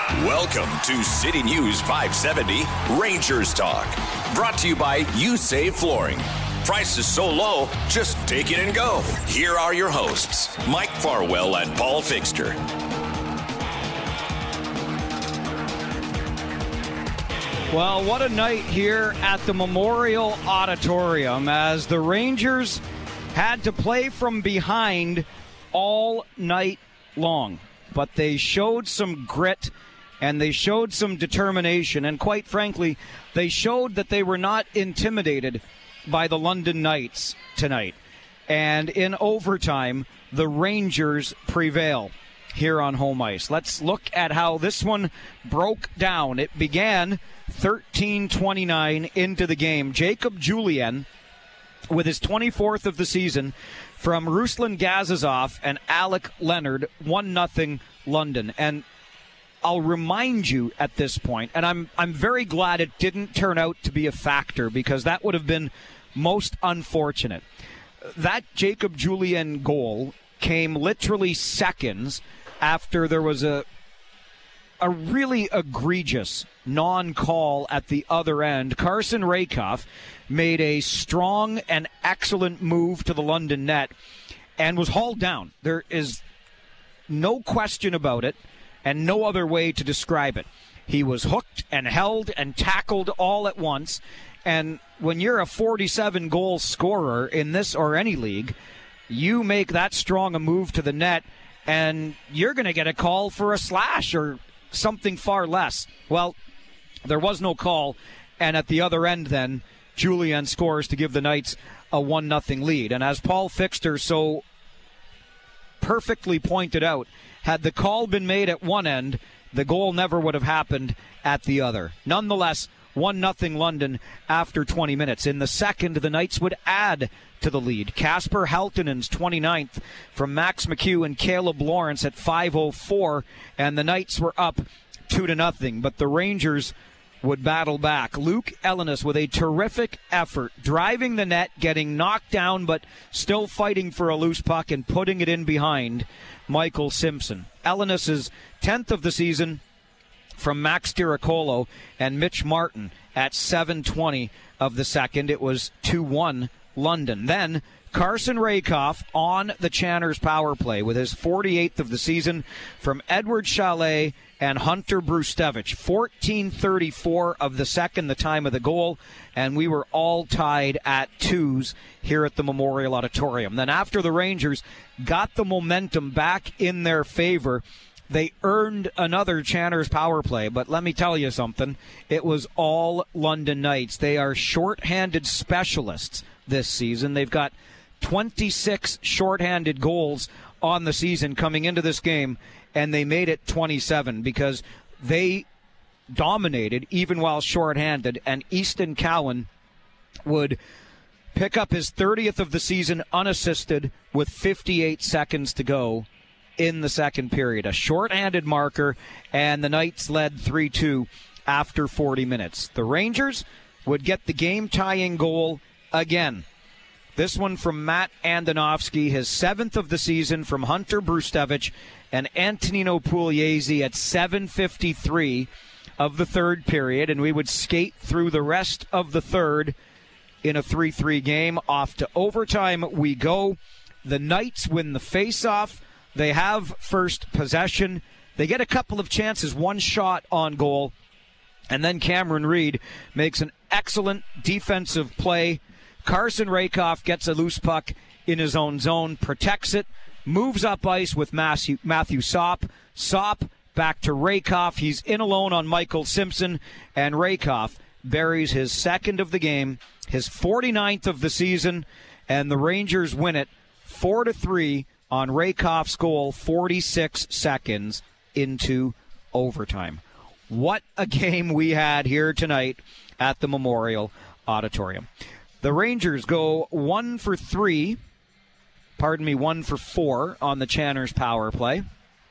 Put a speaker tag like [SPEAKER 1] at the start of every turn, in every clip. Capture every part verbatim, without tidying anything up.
[SPEAKER 1] Welcome to City News five seventy Rangers Talk. Brought to you by You Save Flooring. Prices so low, just take it and go. Here are your hosts, Mike Farwell and Paul Fixter.
[SPEAKER 2] Well, what a night here at the Memorial Auditorium as the Rangers had to play from behind all night long. But they showed some grit and they showed some determination. And quite frankly, they showed that they were not intimidated by the London Knights tonight. And in overtime, the Rangers prevail here on home ice. Let's look at how this one broke down. It began thirteen twenty-nine into the game. Jacob Julien with his twenty-fourth of the season from Ruslan Gazizov and Alec Leonard, one nothing London. And I'll remind you at this point, and I'm I'm very glad it didn't turn out to be a factor because that would have been most unfortunate. That Jacob Julien goal came literally seconds after there was a a really egregious non-call at the other end. Carson Rakoff made a strong and excellent move to the London net and was hauled down. There is no question about it and no other way to describe it. He was hooked and held and tackled all at once. And when you're a forty-seven goal scorer in this or any league, you make that strong a move to the net and you're going to get a call for a slash or something far less. Well, there was no call, and at the other end then, Julien scores to give the Knights a one nothing lead. And as Paul Fixter so perfectly pointed out, had the call been made at one end, the goal never would have happened at the other. Nonetheless, one nothing London after twenty minutes. In the second, the Knights would add to the lead. Kasper Halttunen's twenty-ninth from Max McHugh and Caleb Lawrence at five oh four, and the Knights were up two to nothing. But the Rangers would battle back. Luke Ellenis with a terrific effort, driving the net, getting knocked down, but still fighting for a loose puck and putting it in behind Michael Simpson. Ellenis' tenth of the season from Max Diracolo and Mitch Martin at seven twenty of the second. It was two one London. Then Carson Rakoff on the Channers power play with his forty-eighth of the season from Edward Chalet and Hunter Brustevich. fourteen thirty-four of the second, the time of the goal, and we were all tied at twos here at the Memorial Auditorium. Then after the Rangers got the momentum back in their favor, they earned another Channers power play, but let me tell you something. It was all London Knights. They are shorthanded specialists this season. They've got twenty-six shorthanded goals on the season coming into this game, and they made it twenty-seven because they dominated even while shorthanded, and Easton Cowan would pick up his thirtieth of the season unassisted with fifty-eight seconds to go in the second period. A shorthanded marker, and the Knights led three two after forty minutes. The Rangers would get the game-tying goal again. This one from Matt Andonovski, his seventh of the season from Hunter Brustevich and Antonino Pugliese at seven fifty-three of the third period, and we would skate through the rest of the third in a three three game. Off to overtime we go. The Knights win the face-off. They have first possession. They get a couple of chances, one shot on goal, and then Cameron Reed makes an excellent defensive play. Carson Rakoff gets a loose puck in his own zone, protects it, moves up ice with Matthew, Matthew Sopp. Sopp back to Rakoff. He's in alone on Michael Simpson, and Rakoff buries his second of the game, his forty-ninth of the season, and the Rangers win it four to three on Rakoff's goal, forty-six seconds into overtime. What a game we had here tonight at the Memorial Auditorium. The Rangers go one for three, pardon me, one for four on the Channers power play.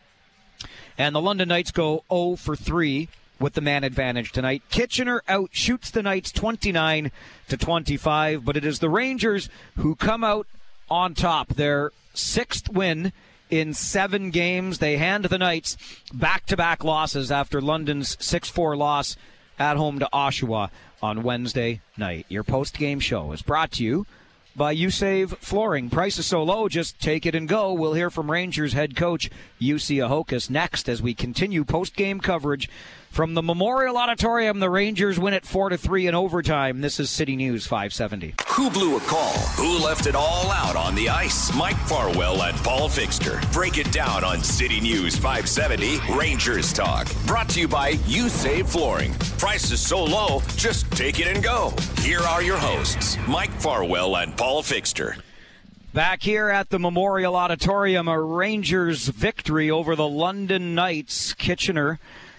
[SPEAKER 2] And the London Knights go oh for three with the man advantage tonight. Kitchener outshoots the Knights twenty-nine to twenty-five, but it is the Rangers who come out on top. Their sixth win in seven games. They hand the Knights back-to-back losses after London's six four loss at home to Oshawa on Wednesday night. Your post-game show is brought to you by USave Flooring. Prices so low, just take it and go. We'll hear from Rangers head coach Jussi Ahokas next as we continue post-game coverage from the Memorial Auditorium. The Rangers win it four to three in overtime. This is City News five seventy.
[SPEAKER 1] Who blew a call? Who left it all out on the ice? Mike Farwell and Paul Fixter break it down on City News five seventy Rangers Talk. Brought to you by USave Flooring. Prices so low, just take it and go. Here are your hosts, Mike Farwell and Paul Fixter.
[SPEAKER 2] Back here at the Memorial Auditorium, a Rangers victory over the London Knights. Kitchener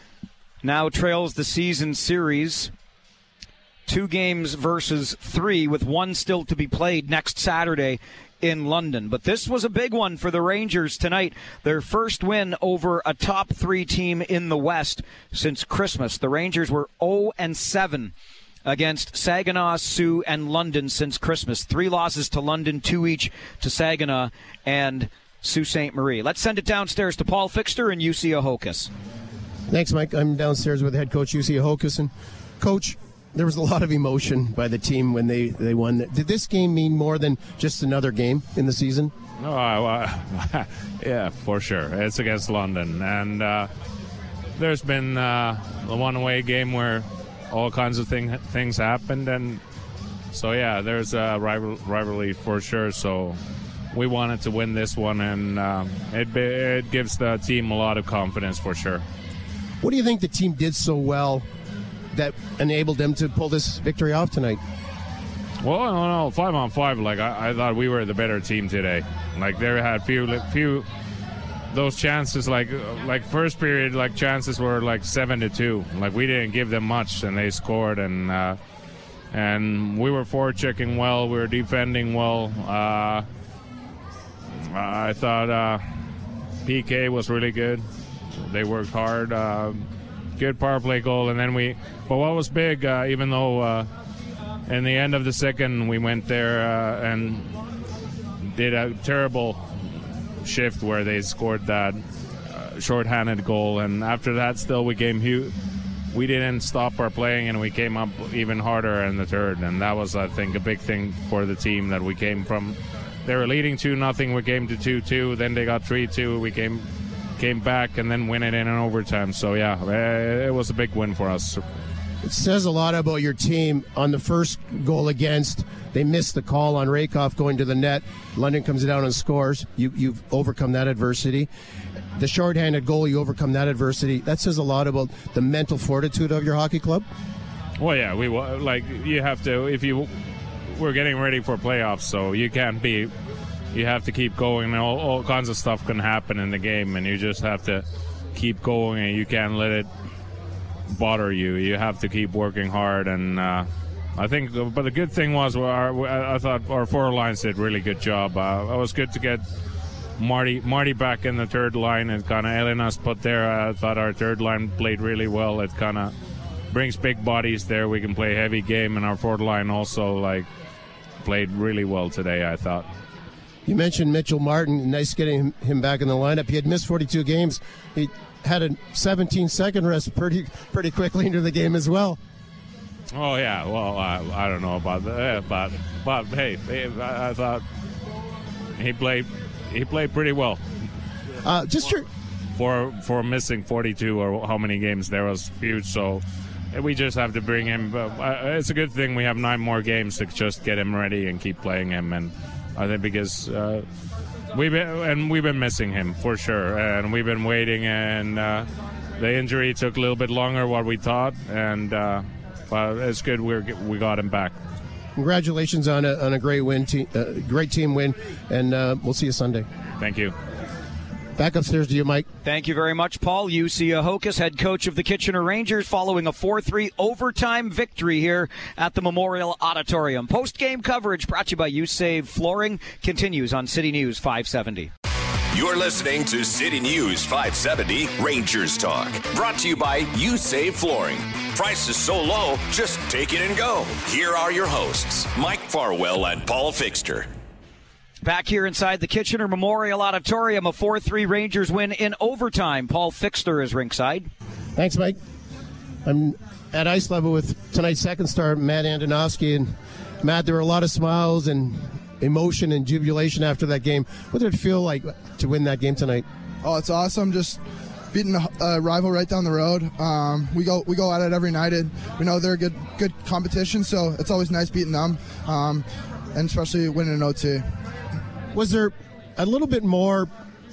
[SPEAKER 2] now trails the season series two games versus three, with one still to be played next Saturday in London. But this was a big one for the Rangers tonight. Their first win over a top three team in the West since Christmas. The Rangers were oh and seven against Saginaw, Sioux, and London since Christmas. Three losses to London, two each to Saginaw and Sault Ste. Marie. Let's send it downstairs to Paul Fixter and Jussi Ahokas.
[SPEAKER 3] Thanks, Mike. I'm downstairs with head coach Jussi Ahokas. And Coach, there was a lot of emotion by the team when they, they won. Did this game mean more than just another game in the season?
[SPEAKER 4] No, uh, yeah, for sure. It's against London. And uh, there's been uh, a one-away game where all kinds of thing, things happened. And so, yeah, there's a rival, rivalry for sure. So we wanted to win this one, and uh, it, it gives the team a lot of confidence for sure.
[SPEAKER 3] What do you think the team did so well that enabled them to pull this victory off tonight?
[SPEAKER 4] Well, I don't know. Five on five, like I, I thought we were the better team today. Like they had few, few those chances. Like like first period, like chances were like seven to two. Like we didn't give them much, and they scored. And uh, and we were forechecking well. We were defending well. Uh, I thought uh, P K was really good. They worked hard. Uh, good power play goal, and then we. But what was big, uh, even though uh, in the end of the second we went there uh, and did a terrible shift where they scored that uh, shorthanded goal, and after that, still we came. Hu- we didn't stop our playing, and we came up even harder in the third, and that was, I think, a big thing for the team that we came from. They were leading two nothing. We came to two two. Then they got three two. We came. came back and then win it in an overtime. So, yeah, it was a big win for us.
[SPEAKER 3] It says a lot about your team. On the first goal against, they missed the call on Rakoff going to the net. London comes down and scores. You, you've overcome that adversity. The shorthanded goal, you overcome that adversity. That says a lot about the mental fortitude of your hockey club.
[SPEAKER 4] Well, yeah, we like you have to, if you, we're getting ready for playoffs, so you can't be, you have to keep going, and all, all kinds of stuff can happen in the game, and you just have to keep going, and you can't let it bother you. You have to keep working hard, and uh, I think, but the good thing was, our, I thought our forward lines did a really good job. Uh, it was good to get Marty Marty back in the third line, and kind of Elena's put there. I thought our third line played really well. It kind of brings big bodies there. We can play heavy game, and our forward line also like played really well today, I thought.
[SPEAKER 3] You mentioned Mitchell Martin. Nice getting him back in the lineup. He had missed forty-two games. He had a seventeen-second rest pretty pretty quickly into the game as well.
[SPEAKER 4] Oh, yeah. Well, I, I don't know about that, but, but hey, I, I thought he played he played pretty well.
[SPEAKER 3] Uh, just your...
[SPEAKER 4] For, for missing forty-two or how many games, there was huge, so we just have to bring him. Uh, it's a good thing we have nine more games to just get him ready and keep playing him, and I think because uh, we've been and we've been missing him for sure, and we've been waiting, and uh, the injury took a little bit longer what we thought, and uh, but it's good we we got him back.
[SPEAKER 3] Congratulations on a on a great win, te- uh, great team win, and uh, we'll see you Sunday.
[SPEAKER 4] Thank you.
[SPEAKER 3] Back upstairs to you, Mike.
[SPEAKER 2] Thank you very much, Paul. Jussi Ahokas, head coach of the Kitchener Rangers, following a four three overtime victory here at the Memorial Auditorium. Post-game coverage brought to you by USave Flooring continues on City News five seventy.
[SPEAKER 1] You're listening to City News five seventy Rangers Talk. Brought to you by USave Flooring. Prices so low, just take it and go. Here are your hosts, Mike Farwell and Paul Fixter.
[SPEAKER 2] Back here inside the Kitchener Memorial Auditorium, a four three Rangers win in overtime. Paul Fixter is ringside.
[SPEAKER 3] Thanks, Mike. I'm at ice level with tonight's second star, Matt Andonovski. And Matt, there were a lot of smiles and emotion and jubilation after that game. What did it feel like to win that game tonight?
[SPEAKER 5] Oh, it's awesome. Just beating a, a rival right down the road. Um, we go we go at it every night, and we know they're a good good competition, so it's always nice beating them, um, and especially winning an O T.
[SPEAKER 3] Was there a little bit more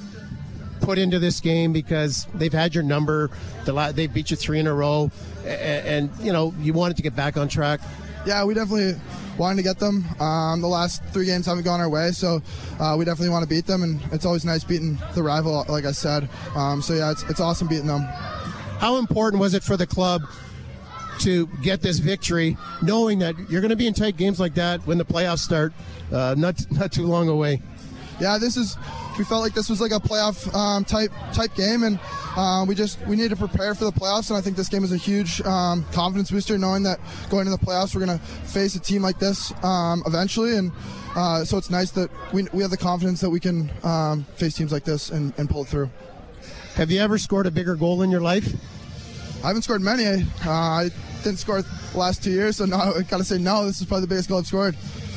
[SPEAKER 3] put into this game because they've had your number, they beat you three in a row, and, and you know you wanted to get back on track?
[SPEAKER 5] Yeah, we definitely wanted to get them. Um, the last three games haven't gone our way, so uh, we definitely want to beat them, and it's always nice beating the rival, like I said. Um, so yeah, it's, it's awesome beating them.
[SPEAKER 3] How important was it for the club to get this victory, knowing that you're going to be in tight games like that when the playoffs start, uh, not not too long away?
[SPEAKER 5] Yeah, this is. We felt like this was like a playoff um, type type game, and uh, we just we need to prepare for the playoffs. And I think this game is a huge um, confidence booster, knowing that going into the playoffs we're going to face a team like this um, eventually. And uh, so it's nice that we we have the confidence that we can um, face teams like this and, and pull it through.
[SPEAKER 3] Have you ever scored a bigger goal in your life?
[SPEAKER 5] I haven't scored many. Uh, I didn't score the last two years, so now I gotta say no. This is probably the biggest goal I've scored.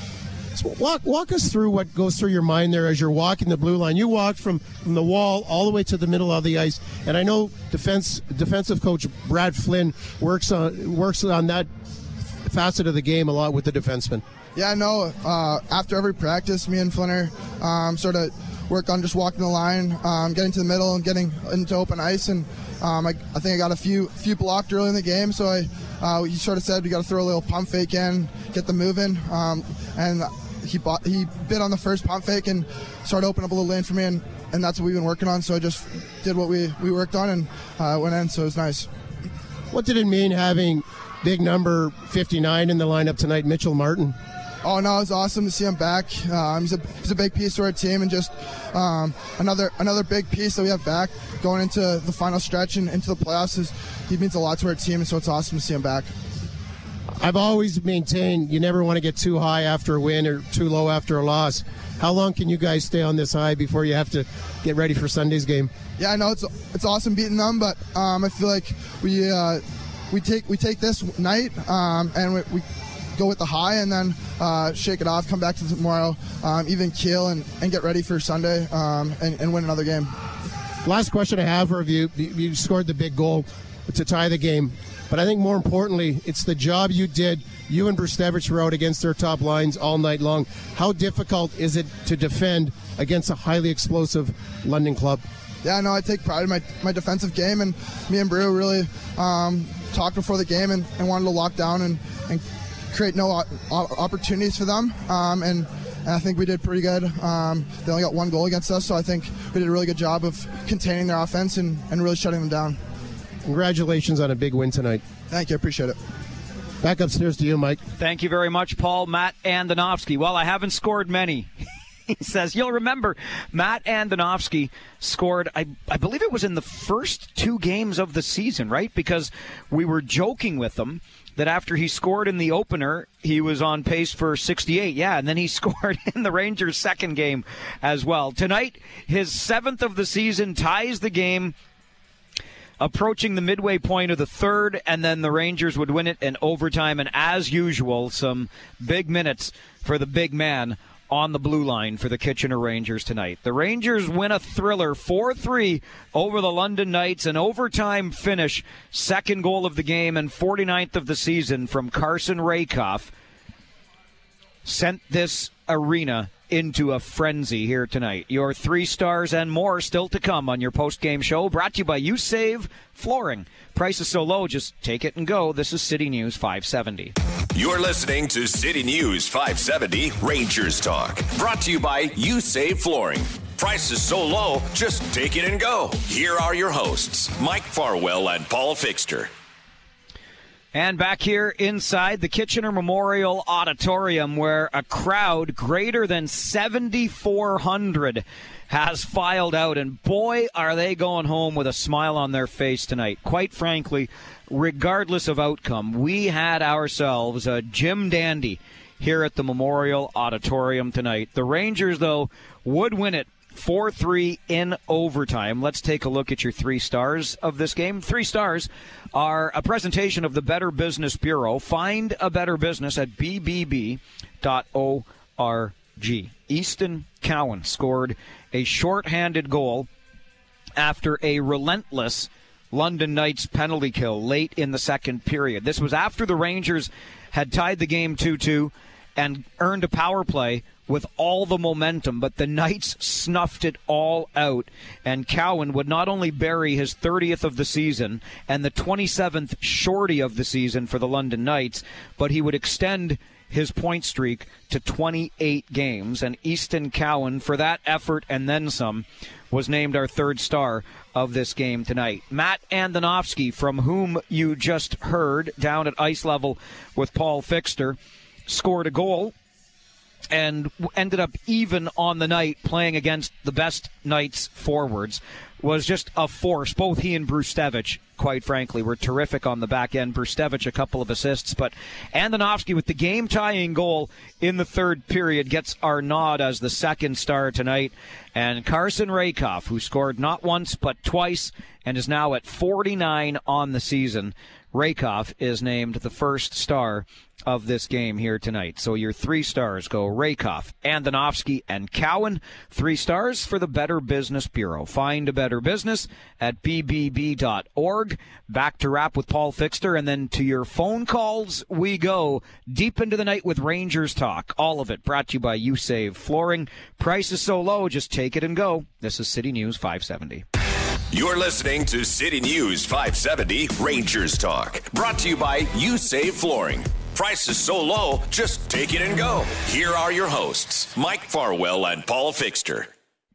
[SPEAKER 3] So walk walk us through what goes through your mind there as you're walking the blue line. You walked from, from the wall all the way to the middle of the ice, and I know defense defensive coach Brad Flynn works on works on that facet of the game a lot with the defensemen.
[SPEAKER 5] Yeah, no. Uh, after every practice, me and Flinner um, sort of work on just walking the line, um, getting to the middle, and getting into open ice. And um, I, I think I got a few few blocked early in the game, so I uh, he sort of said we got to throw a little pump fake in, get them moving, um, and. He bought, he bid on the first pump fake and started opening up a little lane for me, and, and that's what we've been working on. So I just did what we, we worked on and uh, went in, so it was nice.
[SPEAKER 3] What did it mean having big number fifty-nine in the lineup tonight, Mitchell Martin?
[SPEAKER 5] Oh, no, it was awesome to see him back. Um, he's, a, he's a big piece to our team, and just um, another another big piece that we have back going into the final stretch and into the playoffs. Is, he means a lot to our team, and so it's awesome to see him back.
[SPEAKER 3] I've always maintained you never want to get too high after a win or too low after a loss. How long can you guys stay on this high before you have to get ready for Sunday's game?
[SPEAKER 5] Yeah, I know it's it's awesome beating them, but um, I feel like we uh, we take we take this night um, and we, we go with the high, and then uh, shake it off, come back to tomorrow, um, even keel, and, and get ready for Sunday um, and, and win another game.
[SPEAKER 3] Last question I have for you. You scored the big goal to tie the game. But I think more importantly, it's the job you did. You and Brustevich were out against their top lines all night long. How difficult is it to defend against a highly explosive London club?
[SPEAKER 5] Yeah, no, I take pride in my, my defensive game, and me and Brew really um, talked before the game and, and wanted to lock down and, and create no opportunities for them. Um, and, and I think we did pretty good. Um, they only got one goal against us, so I think we did a really good job of containing their offense and, and really shutting them down.
[SPEAKER 3] Congratulations on a big win tonight.
[SPEAKER 5] Thank you. I appreciate it.
[SPEAKER 3] Back upstairs to you, Mike.
[SPEAKER 2] Thank you very much, Paul. Matt Andonovski. Well, I haven't scored many. He says, you'll remember, Matt Andonovski scored, I, I believe it was in the first two games of the season, right? Because we were joking with him that after he scored in the opener, he was on pace for sixty-eight. Yeah, and then he scored in the Rangers' second game as well. Tonight, his seventh of the season, ties the game, approaching the midway point of the third, and then the Rangers would win it in overtime. And as usual, some big minutes for the big man on the blue line for the Kitchener Rangers tonight. The Rangers win a thriller four three over the London Knights, an overtime finish, second goal of the game and forty-ninth of the season from Carson Rakoff, sent this arena into a frenzy here tonight. Your three stars and more still to come on your post-game show, brought to you by You Save Flooring. Prices so low, just take it and go. This is City News five seventy.
[SPEAKER 1] You're listening to City News five seventy Rangers Talk, brought to you by You Save Flooring. Prices so low, just take it and go. Here are your hosts, Mike Farwell and Paul Fixter.
[SPEAKER 2] And back here inside the Kitchener Memorial Auditorium, where a crowd greater than seventy-four hundred has filed out, and boy, are they going home with a smile on their face tonight. Quite frankly, regardless of outcome, we had ourselves a Jim Dandy here at the Memorial Auditorium tonight. The Rangers, though, would win it four three in overtime. Let's take a look at your three stars of this game. Three stars are a presentation of the Better Business Bureau. Find a better business at b b b dot org. Easton Cowan scored a shorthanded goal after a relentless London Knights penalty kill late in the second period. This was after the Rangers had tied the game two two and earned a power play with all the momentum, but the Knights snuffed it all out, and Cowan would not only bury his thirtieth of the season and the twenty-seventh shorty of the season for the London Knights, but he would extend his point streak to twenty-eight games, and Easton Cowan, for that effort and then some, was named our third star of this game tonight. Matt Andonovski, from whom you just heard down at ice level with Paul Fixter, scored a goal and ended up even on the night playing against the best Knights forwards. Was just a force. Both he and Brustevich, quite frankly, were terrific on the back end. Brustevich, a couple of assists, but Andonovski with the game-tying goal in the third period gets our nod as the second star tonight. And Carson Rakoff, who scored not once but twice and is now at forty-nine on the season, Rakoff is named the first star of this game here tonight. So your three stars go Rakoff, Andonovski, and Cowan. Three stars for the Better Business Bureau. Find a better business at b b b dot org. Back to wrap with Paul Fixter, and then to your phone calls we go. Deep into the night with Rangers talk. All of it brought to you by YouSave Flooring. Price is so low, just take it and go. This is City News five seventy.
[SPEAKER 1] You're listening to City News five seventy Rangers Talk. Brought to you by YouSave Flooring. Price is so low, just take it and go. Here are your hosts, Mike Farwell and Paul Fixter.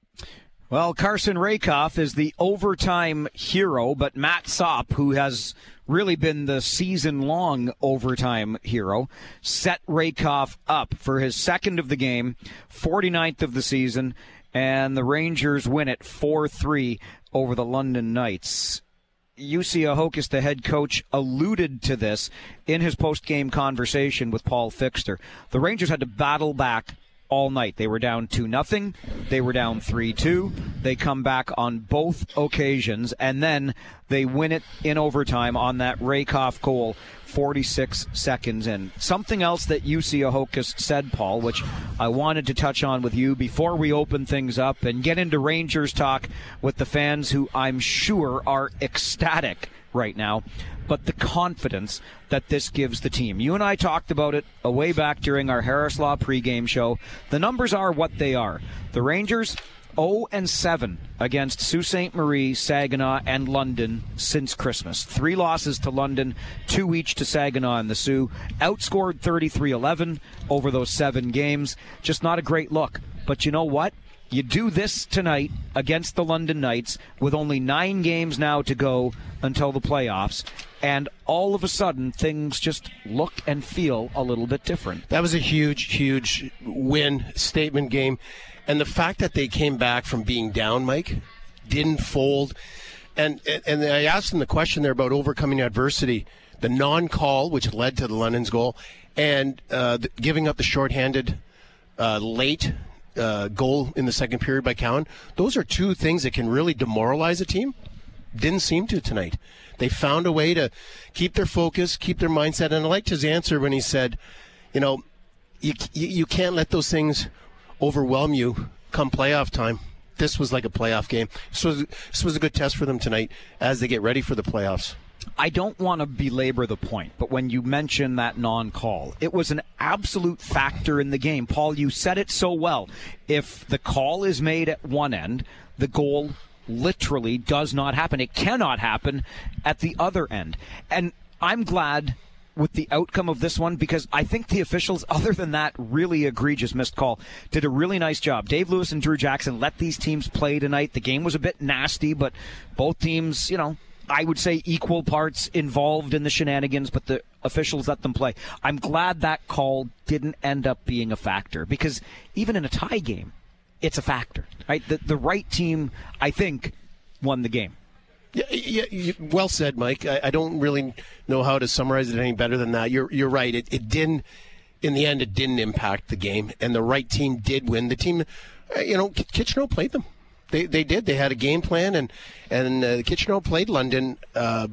[SPEAKER 2] Well, Carson Rakoff is the overtime hero, but Matt Sopp, who has really been the season-long overtime hero, set Rakoff up for his second of the game, forty-ninth of the season, and the Rangers win it four three over the London Knights. Jussi Ahokas, the head coach, alluded to this in his post-game conversation with Paul Fixter. The Rangers had to battle back all night. They were down two nothing. They were down three two. They come back on both occasions, and then they win it in overtime on that Rakoff goal forty-six seconds in. Something else that Jussi Ahokas said, Paul, which I wanted to touch on with you before we open things up and get into Rangers talk with the fans who I'm sure are ecstatic right now, but the confidence that this gives the team. You and I talked about it a way back during our Harris Law pregame show. The numbers are what they are. The Rangers oh and seven against Sault Ste. Marie, Saginaw, and London since Christmas. Three losses to London, two each to Saginaw and the Sioux. Outscored thirty-three eleven over those seven games. Just not a great look. But you know what? You do this tonight against the London Knights with only nine games now to go until the playoffs, and all of a sudden things just look and feel a little bit different.
[SPEAKER 3] That was a huge, huge win, statement game. And the fact that they came back from being down, Mike, didn't fold. And and I asked them the question there about overcoming adversity, the non-call, which led to the London's goal, and uh, the, giving up the shorthanded uh, late uh, goal in the second period by Cowan. Those are two things that can really demoralize a team. Didn't seem to tonight. They found a way to keep their focus, keep their mindset. And I liked his answer when he said, you know, you you can't let those things overwhelm you come playoff time. This was like a playoff game. This was, this was a good test for them tonight as they get ready for the playoffs.
[SPEAKER 2] I don't want to belabor the point, but when you mention that non-call, it was an absolute factor in the game. Paul, you said it so well. If the call is made at one end, the goal literally does not happen. It cannot happen at the other end. And I'm glad with the outcome of this one, because I think the officials, other than that really egregious missed call, did a really nice job. Dave Lewis and Drew Jackson let these teams play tonight. The game was a bit nasty, but both teams, you know, I would say equal parts involved in the shenanigans, but the officials let them play. I'm glad that call didn't end up being a factor, because even in a tie game, it's a factor. Right? The, the right team, I think, won the game.
[SPEAKER 3] Yeah, yeah, you, well said, Mike. I, I don't really know how to summarize it any better than that. You're you're right. It it didn't in the end, it didn't impact the game, and the right team did win. The team, uh, you know, Kitchener played them. They they did. They had a game plan, and and uh, Kitchener played London. Uh,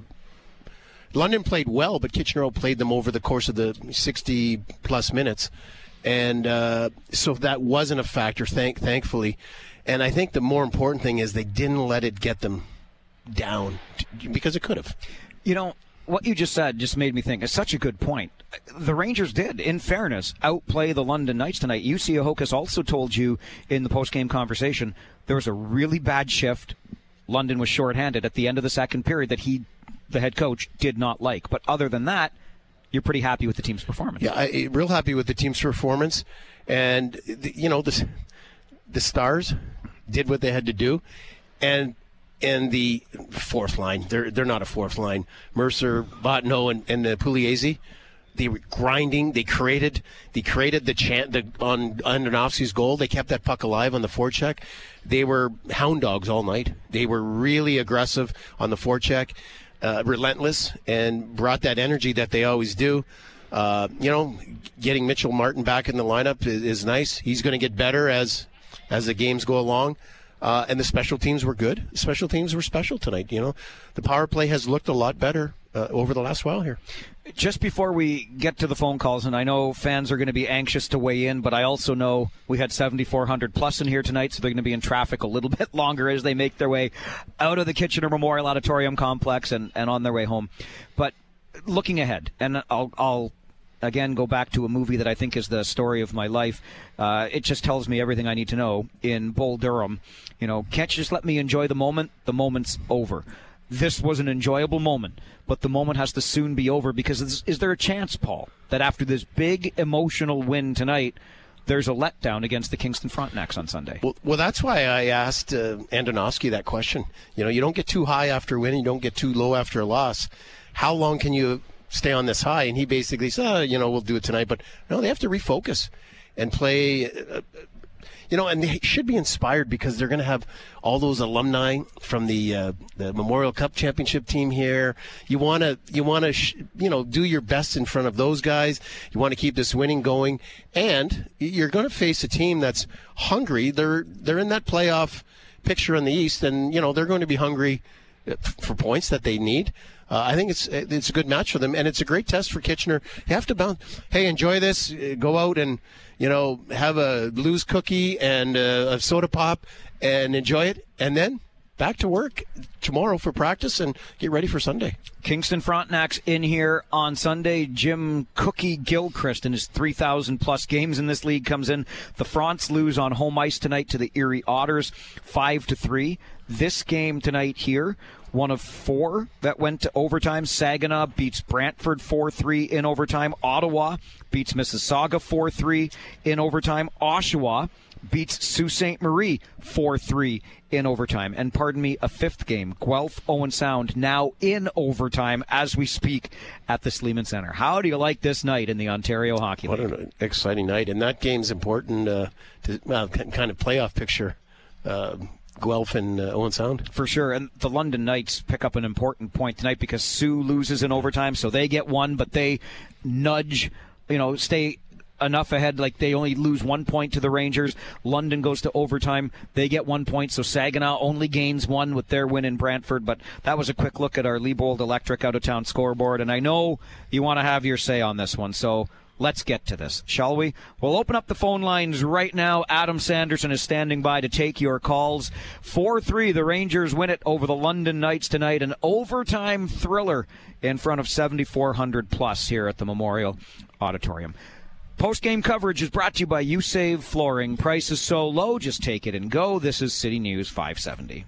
[SPEAKER 3] London played well, but Kitchener played them over the course of the sixty plus minutes, and uh, so that wasn't a factor. Thank thankfully, and I think the more important thing is they didn't let it get them down, because it could have.
[SPEAKER 2] You know, what you just said just made me think. It's such a good point. The Rangers did, in fairness, outplay the London Knights tonight. U C Ahokas also told you in the post-game conversation there was a really bad shift. London was shorthanded at the end of the second period that he, the head coach, did not like. But other than that, you're pretty happy with the team's performance.
[SPEAKER 3] Yeah, I, real happy with the team's performance. And, you know, the, the Stars did what they had to do. And and the fourth line, they're they're not a fourth line. Mercer, Botno, and, and the Pugliese, they were grinding. They created they created the chant the, on Andonovski's goal. They kept that puck alive on the forecheck. They were hound dogs all night. They were really aggressive on the forecheck, uh, relentless, and brought that energy that they always do. Uh, you know, getting Mitchell Martin back in the lineup is, is nice. He's going to get better as as the games go along. Uh, and the special teams were good. The special teams were special tonight. You know, the power play has looked a lot better uh, over the last while here.
[SPEAKER 2] Just before we get to the phone calls, and I know fans are going to be anxious to weigh in, but I also know we had seventy-four hundred plus in here tonight, so they're going to be in traffic a little bit longer as they make their way out of the Kitchener Memorial Auditorium complex and, and on their way home. But looking ahead, and I'll, I'll again go back to a movie that I think is the story of my life. Uh, it just tells me everything I need to know in Bull Durham. You know, can't you just let me enjoy the moment? The moment's over. This was an enjoyable moment, but the moment has to soon be over, because is, is there a chance, Paul, that after this big emotional win tonight, there's a letdown against the Kingston Frontenacs on Sunday?
[SPEAKER 3] Well, well that's why I asked uh, Andonovski that question. You know, you don't get too high after a win, you don't get too low after a loss. How long can you stay on this high? And he basically said, oh, you know, we'll do it tonight. But no, they have to refocus and play, uh, you know, and they should be inspired, because they're going to have all those alumni from the uh, the Memorial Cup championship team here. You want to, you want to, sh- you know, do your best in front of those guys. You want to keep this winning going, and you're going to face a team that's hungry. They're they're in that playoff picture in the East, and you know they're going to be hungry for points that they need. Uh, I think it's it's a good match for them, and it's a great test for Kitchener. You have to bounce. Hey, enjoy this. Go out and, you know, have a Blues cookie and a, a soda pop and enjoy it, and then back to work tomorrow for practice and get ready for Sunday.
[SPEAKER 2] Kingston Frontenacs in here on Sunday. Jim Cookie Gilchrist in his three thousand plus games in this league comes in. The Fronts lose on home ice tonight to the Erie Otters, five to three. This game tonight here, one of four that went to overtime. Saginaw beats Brantford four three in overtime. Ottawa beats Mississauga four three in overtime. Oshawa beats Sault Ste. Marie four three in overtime. And pardon me, a fifth game, Guelph Owen Sound, now in overtime as we speak at the Sleeman Center. How do you like this night in the Ontario Hockey League?
[SPEAKER 3] What an exciting night. And that game's important uh, to, well, kind of playoff picture. Uh, Guelph and uh, Owen Sound.
[SPEAKER 2] For sure. And the London Knights pick up an important point tonight, because Sioux loses in overtime, so they get one, but they nudge, you know, stay enough ahead, like they only lose one point to the Rangers. London goes to overtime. They get one point, so Saginaw only gains one with their win in Brantford. But that was a quick look at our Liebold Electric out-of-town scoreboard, and I know you want to have your say on this one, so let's get to this, shall we? We'll open up the phone lines right now. Adam Sanderson is standing by to take your calls. four three, the Rangers win it over the London Knights tonight. An overtime thriller in front of seventy-four hundred plus here at the Memorial Auditorium. Post-game coverage is brought to you by YouSave Flooring. Prices so low, just take it and go. This is City News five seventy.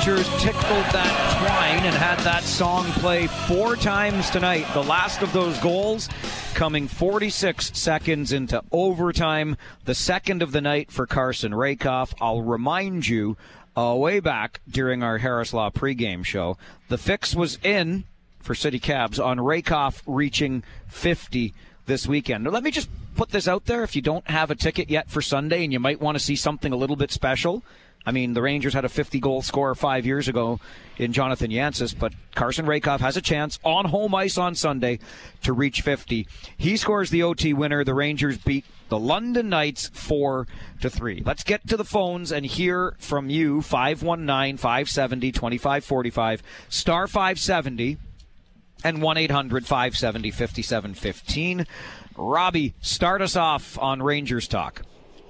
[SPEAKER 2] Rangers tickled that twine and had that song play four times tonight. The last of those goals coming forty-six seconds into overtime. The second of the night for Carson Rehkopf. I'll remind you, uh, way back during our Harris Law pregame show, the fix was in for City Cabs on Rehkopf reaching fifty this weekend. Now, let me just put this out there. If you don't have a ticket yet for Sunday and you might want to see something a little bit special, I mean, the Rangers had a fifty-goal scorer five years ago in Jonathan Jancis, but Carson Rehkopf has a chance on home ice on Sunday to reach fifty. He scores the O T winner. The Rangers beat the London Knights four to three. Let's get to the phones and hear from you. five one nine, five seven zero, two five four five, star five seventy, and one eight hundred, five seven zero, five seven one five. Robbie, start us off on Rangers Talk.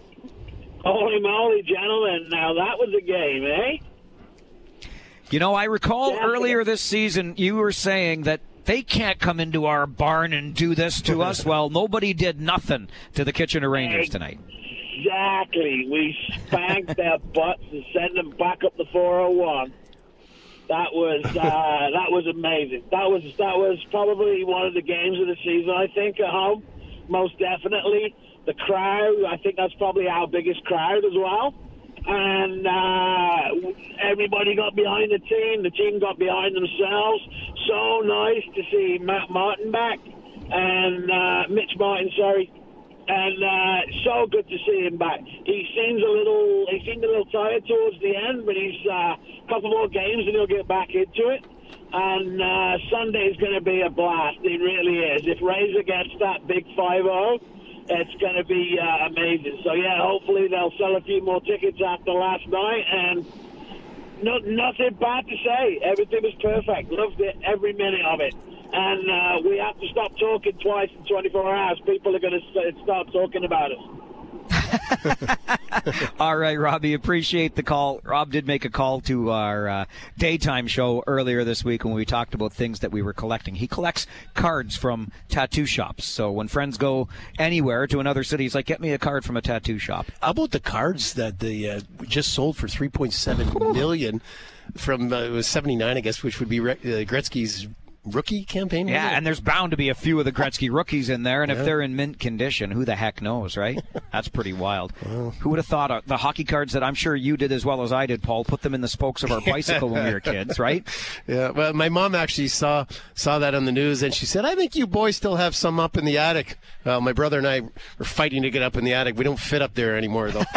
[SPEAKER 6] Holy moly, gentlemen. Now that was a game, eh?
[SPEAKER 2] You know, I recall
[SPEAKER 6] Definitely.
[SPEAKER 2] earlier this season you were saying that they can't come into our barn and do this to us. Well, nobody did nothing to the Kitchener Rangers tonight.
[SPEAKER 6] Exactly. We spanked their butts and sent them back up the four oh one. That was uh, that was amazing. That was that was probably one of the games of the season, I think, at home. Most definitely. The crowd, I think that's probably our biggest crowd as well. And uh, everybody got behind the team. The team got behind themselves. So nice to see Matt Martin back. And uh, Mitch Martin, sorry. And uh, so good to see him back. He seems a little he seemed a little tired towards the end, but he's uh, a couple more games and he'll get back into it. And uh, Sunday's going to be a blast. It really is. If Razor gets that big five oh, it's going to be uh, amazing. So, yeah, hopefully they'll sell a few more tickets after last night. And no, nothing bad to say. Everything was perfect. Loved it, every minute of it. And uh, we have to stop talking twice in twenty-four hours. People are going to start talking about us.
[SPEAKER 2] All right, Robbie, appreciate the call. Rob did make a call to our uh, daytime show earlier this week when we talked about things that we were collecting. He collects cards from tattoo shops. So when friends go anywhere to another city, he's like, get me a card from a tattoo shop.
[SPEAKER 3] How about the cards that they uh, just sold for three point seven million dollars from, uh, it was seventy-nine, I guess, which would be Re- uh, Gretzky's rookie campaign?
[SPEAKER 2] Yeah, and there's bound to be a few of the Gretzky rookies in there, and
[SPEAKER 3] yeah.
[SPEAKER 2] if they're in mint condition, who the heck knows, right? That's pretty wild. Well, who would have thought uh, the hockey cards that I'm sure you did as well as I did, Paul, put them in the spokes of our bicycle when we were kids, right?
[SPEAKER 3] Yeah, well, my mom actually saw saw that on the news, and she said, I think you boys still have some up in the attic. Well, my brother and I were fighting to get up in the attic. We don't fit up there anymore, though.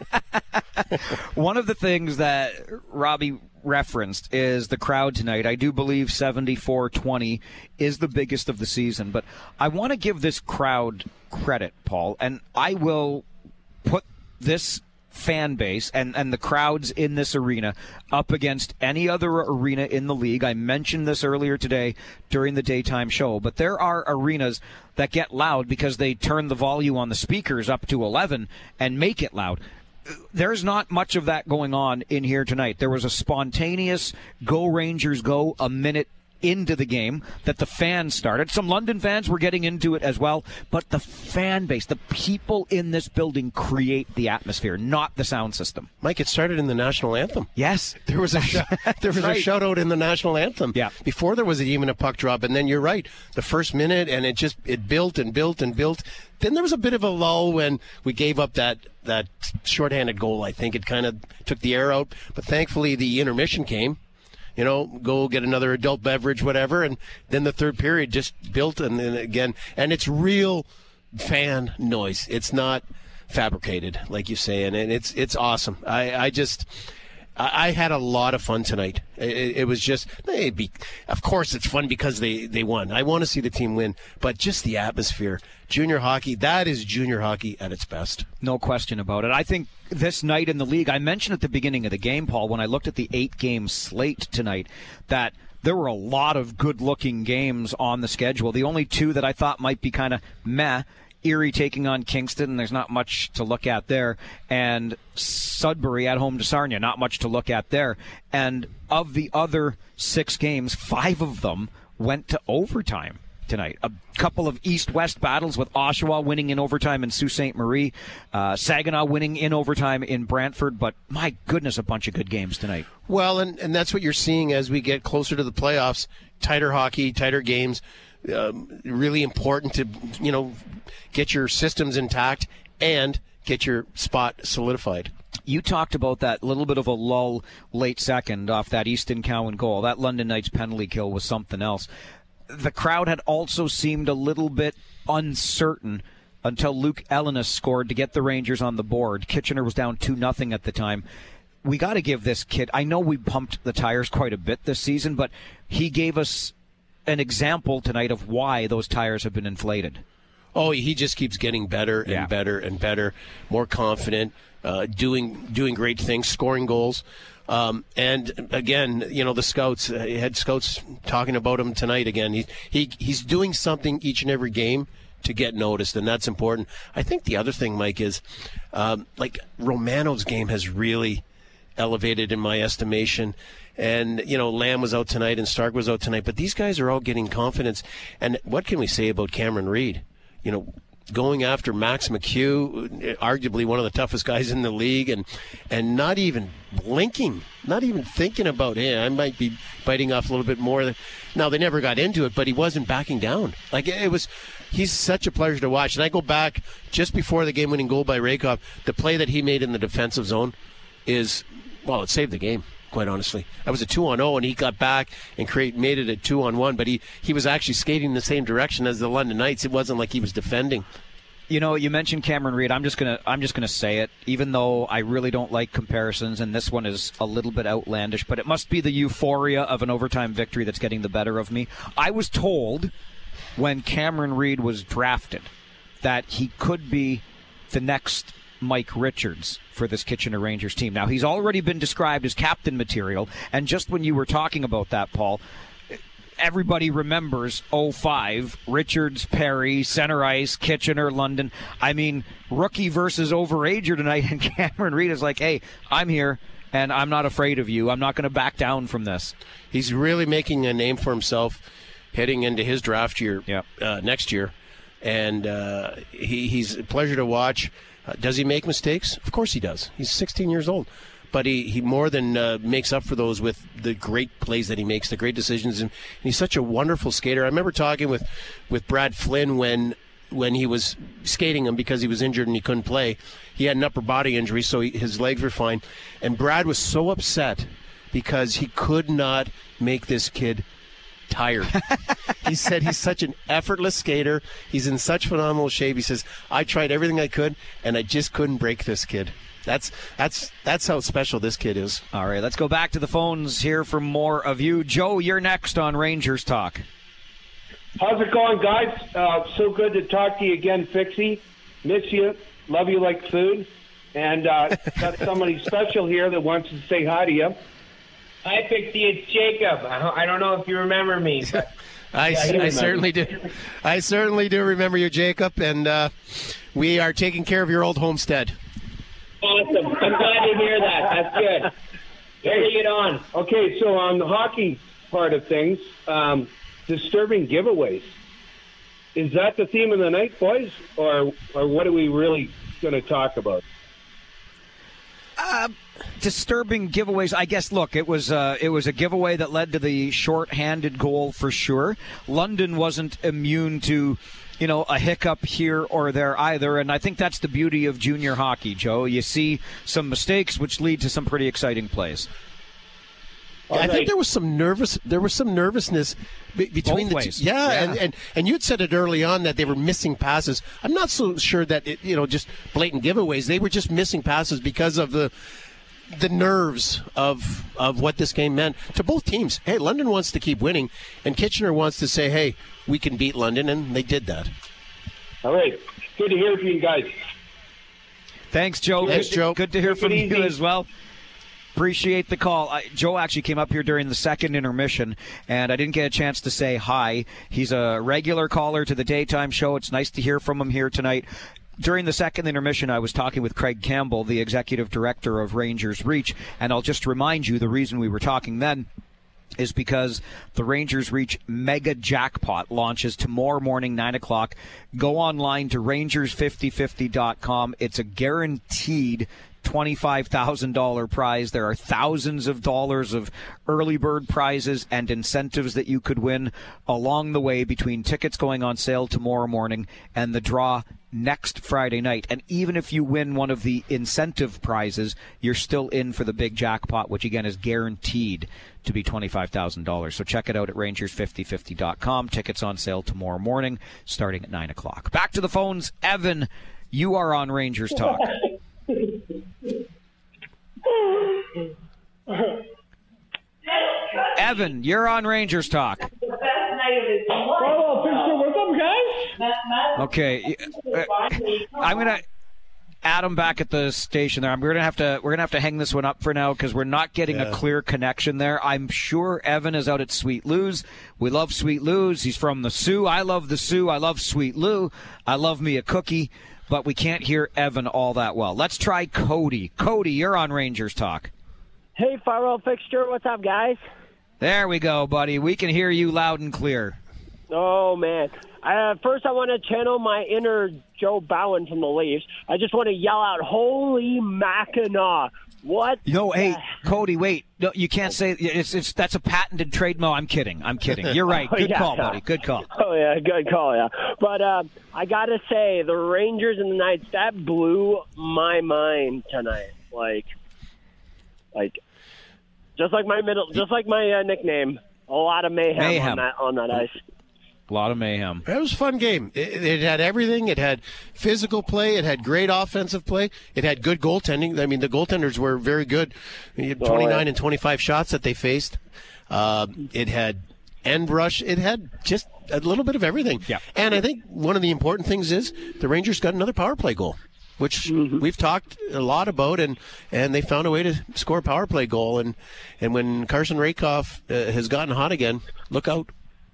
[SPEAKER 2] One of the things that Robbie referenced is the crowd tonight. I do believe seventy-four twenty is the biggest of the season, but I want to give this crowd credit, Paul, and I will put this fan base and, and the crowds in this arena up against any other arena in the league. I mentioned this earlier today during the daytime show, but there are arenas that get loud because they turn the volume on the speakers up to eleven and make it loud. There's not much of that going on in here tonight. There was a spontaneous go Rangers go a minute into the game that the fans started. Some London fans were getting into it as well, but the fan base, the people in this building create the atmosphere, not the sound system.
[SPEAKER 3] Mike, it started in the national anthem.
[SPEAKER 2] Yes.
[SPEAKER 3] There was a sh- there was
[SPEAKER 2] right.
[SPEAKER 3] a shout out in the national anthem.
[SPEAKER 2] Yeah.
[SPEAKER 3] Before there was even a puck drop, and then you're right, the first minute, and it just it built and built and built. Then there was a bit of a lull when we gave up that that shorthanded goal. I think it kind of took the air out, but thankfully the intermission came. You know, go get another adult beverage, whatever, and then the third period just built, and then again, and it's real fan noise. It's not fabricated, like you say, and it's it's awesome. I, I just. I had a lot of fun tonight. It, it was just, it'd be, of course, it's fun because they, they won. I want to see the team win, but just the atmosphere. Junior hockey, that is junior hockey at its best.
[SPEAKER 2] No question about it. I think this night in the league, I mentioned at the beginning of the game, Paul, when I looked at the eight-game slate tonight, that there were a lot of good-looking games on the schedule. The only two that I thought might be kind of meh, Erie taking on Kingston, there's not much to look at there. And Sudbury at home to Sarnia, not much to look at there. And of the other six games, five of them went to overtime tonight. A couple of East-West battles with Oshawa winning in overtime in Sault Ste. Marie, uh, Saginaw winning in overtime in Brantford, but my goodness, a bunch of good games tonight.
[SPEAKER 3] Well, and, and that's what you're seeing as we get closer to the playoffs. Tighter hockey, tighter games, um, really important to, you know, get your systems intact and get your spot solidified.
[SPEAKER 2] You talked about that little bit of a lull late second off that Easton Cowan goal. That London Knights penalty kill was something else. The crowd had also seemed a little bit uncertain until Luke Ellenis scored to get the Rangers on the board. Kitchener was down two nothing at the time. We got to give this kid, I know we pumped the tires quite a bit this season, but he gave us an example tonight of why those tires have been inflated.
[SPEAKER 3] Oh, he just keeps getting better and
[SPEAKER 2] yeah.
[SPEAKER 3] better and better, more confident, uh, doing doing great things, scoring goals. Um, and again, you know, the scouts, uh, head scouts talking about him tonight again. He, he He's doing something each and every game to get noticed, and that's important. I think the other thing, Mike, is um, like Romano's game has really elevated in my estimation. And, you know, Lamb was out tonight and Stark was out tonight, but these guys are all getting confidence. And what can we say about Cameron Reid? You know, going after Max McHugh, arguably one of the toughest guys in the league, and and not even blinking, not even thinking about, hey, I might be biting off a little bit more. Now, they never got into it, but he wasn't backing down. Like, it was, he's such a pleasure to watch. And I go back just before the game-winning goal by Rakoff, the play that he made in the defensive zone is, well, it saved the game. Quite honestly, that was a two on zero, and he got back and create made it a two on one. But he, he was actually skating in the same direction as the London Knights. It wasn't like he was defending.
[SPEAKER 2] You know, you mentioned Cameron Reid. I'm just gonna I'm just gonna say it, even though I really don't like comparisons, and this one is a little bit outlandish. But it must be the euphoria of an overtime victory that's getting the better of me. I was told when Cameron Reid was drafted that he could be the next Mike Richards for this Kitchener Rangers team. Now, he's already been described as captain material, and just when you were talking about that, Paul, everybody remembers oh five, Richards, Perry, center ice, Kitchener, London. I mean, rookie versus overager tonight, and Cameron Reid is like, hey, I'm here, and I'm not afraid of you. I'm not going to back down from this.
[SPEAKER 3] He's really making a name for himself heading into his draft year
[SPEAKER 2] yep.
[SPEAKER 3] uh, next year, and uh, he, he's a pleasure to watch. Uh, does he make mistakes? Of course he does. He's sixteen years old. But he, he more than uh, makes up for those with the great plays that he makes, the great decisions. And, and he's such a wonderful skater. I remember talking with, with Brad Flynn when when he was skating him because he was injured and he couldn't play. He had an upper body injury, so he, his legs were fine. And Brad was so upset because he could not make this kid tired. He said he's such an effortless skater. He's in such phenomenal shape. He says, I tried everything I could, and I just couldn't break this kid. That's that's that's how special this kid is.
[SPEAKER 2] All right, let's go back to the phones here for more of you. Joe, you're next on Rangers Talk.
[SPEAKER 7] How's it going, guys? Uh, so good to talk to you again, Fixie. Miss you. Love you like food. And uh, got somebody special here that wants to say hi to you.
[SPEAKER 8] Hi, Pixie. It's Jacob. I don't know if you remember me. But
[SPEAKER 3] I,
[SPEAKER 7] yeah, I,
[SPEAKER 3] I
[SPEAKER 7] remember.
[SPEAKER 3] certainly do. I certainly do remember you, Jacob, and uh, we are taking care of your old homestead.
[SPEAKER 8] Awesome. I'm glad to hear that. That's good. Carry it on.
[SPEAKER 7] Okay, so on the hockey part of things, um, disturbing giveaways. Is that the theme of the night, boys? Or, or what are we really going to talk about?
[SPEAKER 2] Uh, disturbing giveaways. I guess. Look, it was uh, it was a giveaway that led to the short-handed goal for sure. London wasn't immune to, you know, a hiccup here or there either, and I think that's the beauty of junior hockey, Joe. You see some mistakes which lead to some pretty exciting plays.
[SPEAKER 3] Yeah, I think there was some nervous. There was some nervousness be- between
[SPEAKER 2] Both
[SPEAKER 3] the
[SPEAKER 2] ways.
[SPEAKER 3] two. Yeah,
[SPEAKER 2] Yeah.
[SPEAKER 3] And, and and you had said it early on that they were missing passes. I'm not so sure that it, you know, just blatant giveaways. They were just missing passes because of the the nerves of of what this game meant to both teams. Hey, London wants to keep winning, and Kitchener wants to say, hey, we can beat London, and they did that.
[SPEAKER 7] All right. Good to hear from you guys.
[SPEAKER 2] Thanks, Joe.
[SPEAKER 3] Thanks,
[SPEAKER 2] good,
[SPEAKER 3] Joe.
[SPEAKER 2] Good to hear
[SPEAKER 7] Take
[SPEAKER 2] from
[SPEAKER 7] it
[SPEAKER 2] you
[SPEAKER 7] easy.
[SPEAKER 2] as well. Appreciate the call. I, Joe actually came up here during the second intermission, and I didn't get a chance to say hi. He's a regular caller to the daytime show. It's nice to hear from him here tonight. During the second intermission, I was talking with Craig Campbell, the executive director of Rangers Reach, and I'll just remind you the reason we were talking then is because the Rangers Reach Mega Jackpot launches tomorrow morning, nine o'clock. Go online to rangers fifty fifty dot com. It's a guaranteed twenty-five thousand dollars prize. There are thousands of dollars of early bird prizes and incentives that you could win along the way between tickets going on sale tomorrow morning and the draw next Friday night. And even if you win one of the incentive prizes, you're still in for the big jackpot, which again is guaranteed to be twenty-five thousand dollars. So check it out at rangers fifty fifty dot com. Tickets on sale tomorrow morning starting at nine o'clock. Back to the phones. Evan, you are on Rangers Talk. Evan, you're on Rangers Talk.
[SPEAKER 9] What's up, guys?
[SPEAKER 2] Okay, uh, I'm gonna add him back at the station there. I'm we're gonna have to we're gonna have to hang this one up for now because we're not getting yeah. a clear connection there. I'm sure Evan is out at Sweet Lou's. We love Sweet Lou's. He's from the Sioux. I love the Sioux. I love Sweet Lou. I love me a cookie. But we can't hear Evan all that well. Let's try Cody. Cody, you're on Rangers Talk.
[SPEAKER 10] Hey, Farrell Fixture. What's up, guys?
[SPEAKER 2] There we go, buddy. We can hear you loud and clear.
[SPEAKER 10] Oh, man. Uh, first, I want to channel my inner Joe Bowen from the Leafs. I just want to yell out, holy Mackinac. What?
[SPEAKER 2] No, hey, Cody, wait. No, you can't say it's it's that's a patented trademark. I'm kidding. I'm kidding. You're right. Good
[SPEAKER 10] oh, yeah.
[SPEAKER 2] call, buddy. Good call.
[SPEAKER 10] Oh, yeah, good call, yeah. But uh, I got to say, the Rangers and the Knights, that blew my mind tonight. Like, like just like my middle, just like my uh, nickname, a lot of mayhem, mayhem. on that on that ice.
[SPEAKER 2] A lot of mayhem.
[SPEAKER 3] It was a fun game. It, it had everything. It had physical play. It had great offensive play. It had good goaltending. I mean, the goaltenders were very good. You had twenty-nine oh, yeah. and twenty-five shots that they faced. Uh, it had end rush. It had just a little bit of everything.
[SPEAKER 2] Yeah.
[SPEAKER 3] And I think one of the important things is the Rangers got another power play goal, which mm-hmm. we've talked a lot about, and, and they found a way to score a power play goal. And, and when Carson Rakoff uh, has gotten hot again, look out.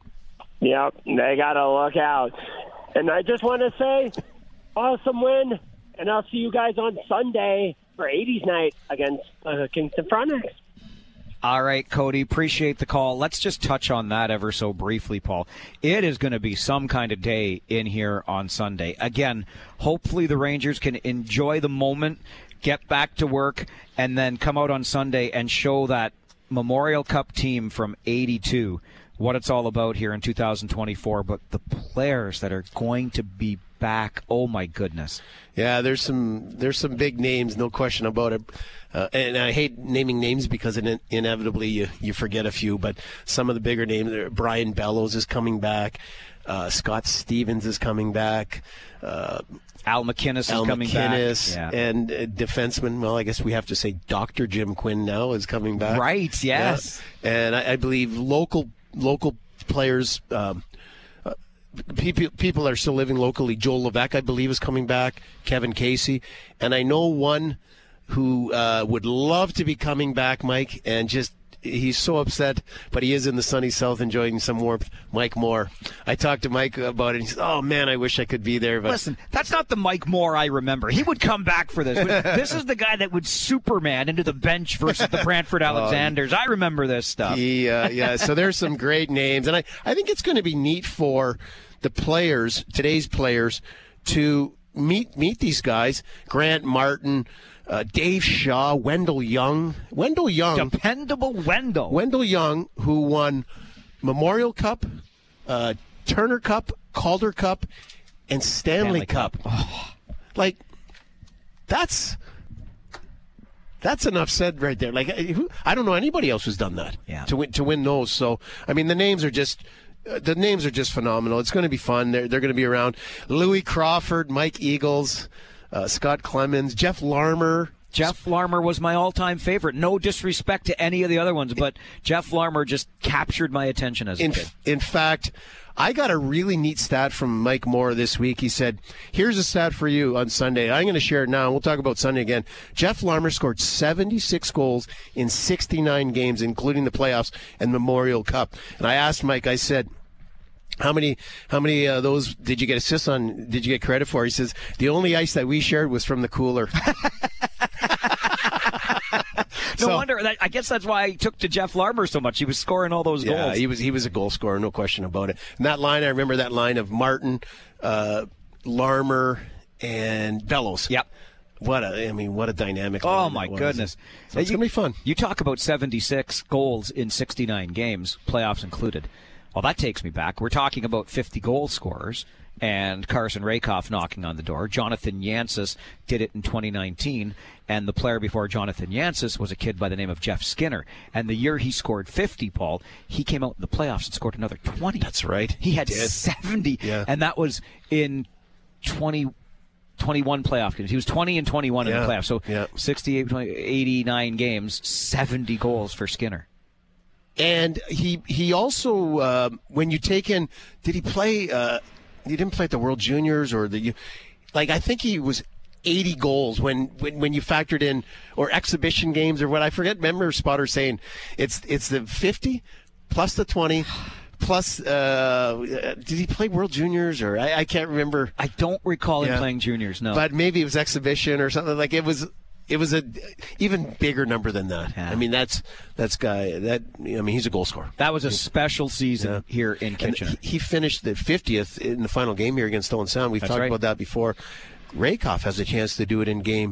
[SPEAKER 10] Yep, they got to look out. And I just want to say, awesome win, and I'll see you guys on Sunday for eighties night against uh, Kingston Frontenacs.
[SPEAKER 2] All right, Cody, appreciate the call. Let's just touch on that ever so briefly, Paul. It is going to be some kind of day in here on Sunday. Again, hopefully the Rangers can enjoy the moment, get back to work, and then come out on Sunday and show that Memorial Cup team from eighty-two what it's all about here in two thousand twenty-four, but the players that are going to be back, oh my goodness.
[SPEAKER 3] Yeah, there's some there's some big names, no question about it. Uh, and I hate naming names because in, inevitably you, you forget a few, but some of the bigger names, Brian Bellows is coming back, uh, Scott Stevens is coming back, uh,
[SPEAKER 2] Al McInnes
[SPEAKER 3] Al
[SPEAKER 2] is coming
[SPEAKER 3] McInnes,
[SPEAKER 2] back. Yeah.
[SPEAKER 3] And uh, defenseman, well, I guess we have to say Doctor Jim Quinn now is coming back.
[SPEAKER 2] Right, yes.
[SPEAKER 3] Yeah. And I, I believe local local players, um, uh, people, people are still living locally. Joel Levesque, I believe, is coming back. Kevin Casey. And I know one who uh, would love to be coming back, Mike, and just he's so upset, but he is in the sunny south enjoying some warmth. Mike Moore. I talked to Mike about it. And he said, oh, man, I wish I could be there. But
[SPEAKER 2] listen, that's not the Mike Moore I remember. He would come back for this. This is the guy that would Superman into the bench versus the Brantford Alexanders. I remember this stuff.
[SPEAKER 3] He, uh, yeah, so there's some great names. And I, I think it's going to be neat for the players, today's players, to meet meet these guys. Grant Martin, Uh, Dave Shaw, Wendell Young. Wendell Young.
[SPEAKER 2] Dependable Wendell.
[SPEAKER 3] Wendell Young, who won Memorial Cup, uh, Turner Cup, Calder Cup, and Stanley, Stanley Cup. Cup. Oh. Like, that's that's enough said right there. Like, I don't know anybody else who's done that
[SPEAKER 2] yeah.
[SPEAKER 3] to win to win those. So, I mean, the names are just uh, the names are just phenomenal. It's going to be fun. They're they're going to be around. Louis Crawford, Mike Eagles. Uh, Scott Clemens, Jeff Larmer.
[SPEAKER 2] Jeff Larmer was my all-time favorite. No disrespect to any of the other ones, but Jeff Larmer just captured my attention as a
[SPEAKER 3] in,
[SPEAKER 2] kid.
[SPEAKER 3] In fact, I got a really neat stat from Mike Moore this week. He said, here's a stat for you on Sunday. I'm going to share it now, and we'll talk about Sunday again. Jeff Larmer scored seventy-six goals in sixty-nine games, including the playoffs and Memorial Cup. And I asked Mike, I said, How many how many of uh, those did you get assists on, did you get credit for? He says, the only ice that we shared was from the cooler.
[SPEAKER 2] No
[SPEAKER 3] So-
[SPEAKER 2] wonder. That, I guess that's why I took to Jeff Larmer so much. He was scoring all those
[SPEAKER 3] Yeah,
[SPEAKER 2] goals.
[SPEAKER 3] he was he was a goal scorer, no question about it. And that line, I remember that line of Martin, uh, Larmer, and Bellows.
[SPEAKER 2] Yep.
[SPEAKER 3] What a, I mean, what a dynamic.
[SPEAKER 2] Oh,
[SPEAKER 3] line
[SPEAKER 2] my
[SPEAKER 3] that was.
[SPEAKER 2] goodness.
[SPEAKER 3] So it's
[SPEAKER 2] You-
[SPEAKER 3] gonna be fun.
[SPEAKER 2] You talk about seventy-six goals in sixty-nine games, playoffs included. Well, that takes me back. We're talking about fifty goal scorers and Carson Rakoff knocking on the door. Jonathan Yancey did it in twenty nineteen, and the player before Jonathan Yancey was a kid by the name of Jeff Skinner. And the year he scored fifty, Paul, he came out in the playoffs and scored another twenty.
[SPEAKER 3] That's right.
[SPEAKER 2] He had
[SPEAKER 3] He did.
[SPEAKER 2] seventy,
[SPEAKER 3] Yeah.
[SPEAKER 2] and that was in twenty, twenty-one playoff games. He was twenty and twenty-one in
[SPEAKER 3] Yeah.
[SPEAKER 2] the playoffs. So
[SPEAKER 3] Yeah.
[SPEAKER 2] sixty-eight, twenty, eighty-nine games, seventy goals for Skinner.
[SPEAKER 3] And he he also uh, when you take in, did he play? Uh, he didn't play at the World Juniors or the, like I think he was eighty goals when, when when you factored in or exhibition games or what I forget. Remember Spotter saying it's it's the fifty plus the twenty. Plus, uh, did he play World Juniors or I, I can't remember.
[SPEAKER 2] I don't recall him
[SPEAKER 3] Yeah.
[SPEAKER 2] playing juniors. No,
[SPEAKER 3] But maybe it was exhibition or something like it was. It was a even bigger number than that.
[SPEAKER 2] Yeah.
[SPEAKER 3] I mean, that's that's guy that I mean he's a goal scorer.
[SPEAKER 2] that was a special season
[SPEAKER 3] Yeah.
[SPEAKER 2] here in
[SPEAKER 3] And
[SPEAKER 2] Kitchener.
[SPEAKER 3] he, he finished the fiftieth in the final game here against Stolen Sound. We've
[SPEAKER 2] That's
[SPEAKER 3] talked
[SPEAKER 2] right.
[SPEAKER 3] about that before. Rakoff has a chance to do it in game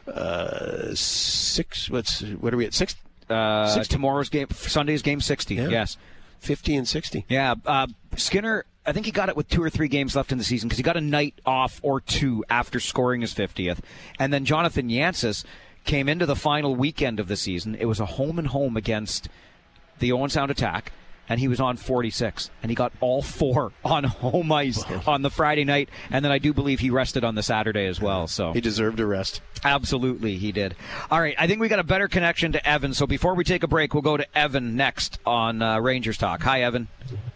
[SPEAKER 3] uh, six. What's what are we at six?
[SPEAKER 2] Uh,
[SPEAKER 3] sixty.
[SPEAKER 2] tomorrow's game, Sunday's game sixty.
[SPEAKER 3] Yeah.
[SPEAKER 2] Yes,
[SPEAKER 3] fifty and sixty.
[SPEAKER 2] yeah. Uh, Skinner, I think he got it with two or three games left in the season because he got a night off or two after scoring his fiftieth, and then Jonathan Yancey came into the final weekend of the season. It was a home and home against the Owen Sound Attack, and he was on forty-six, and he got all four on home ice on the Friday night, and then I do believe he rested on the Saturday as well. So
[SPEAKER 3] He deserved a rest.
[SPEAKER 2] absolutely, he did. All right, I think we got a better connection to Evan. So before we take a break, we'll go to Evan next on uh, Rangers Talk. Hi, Evan.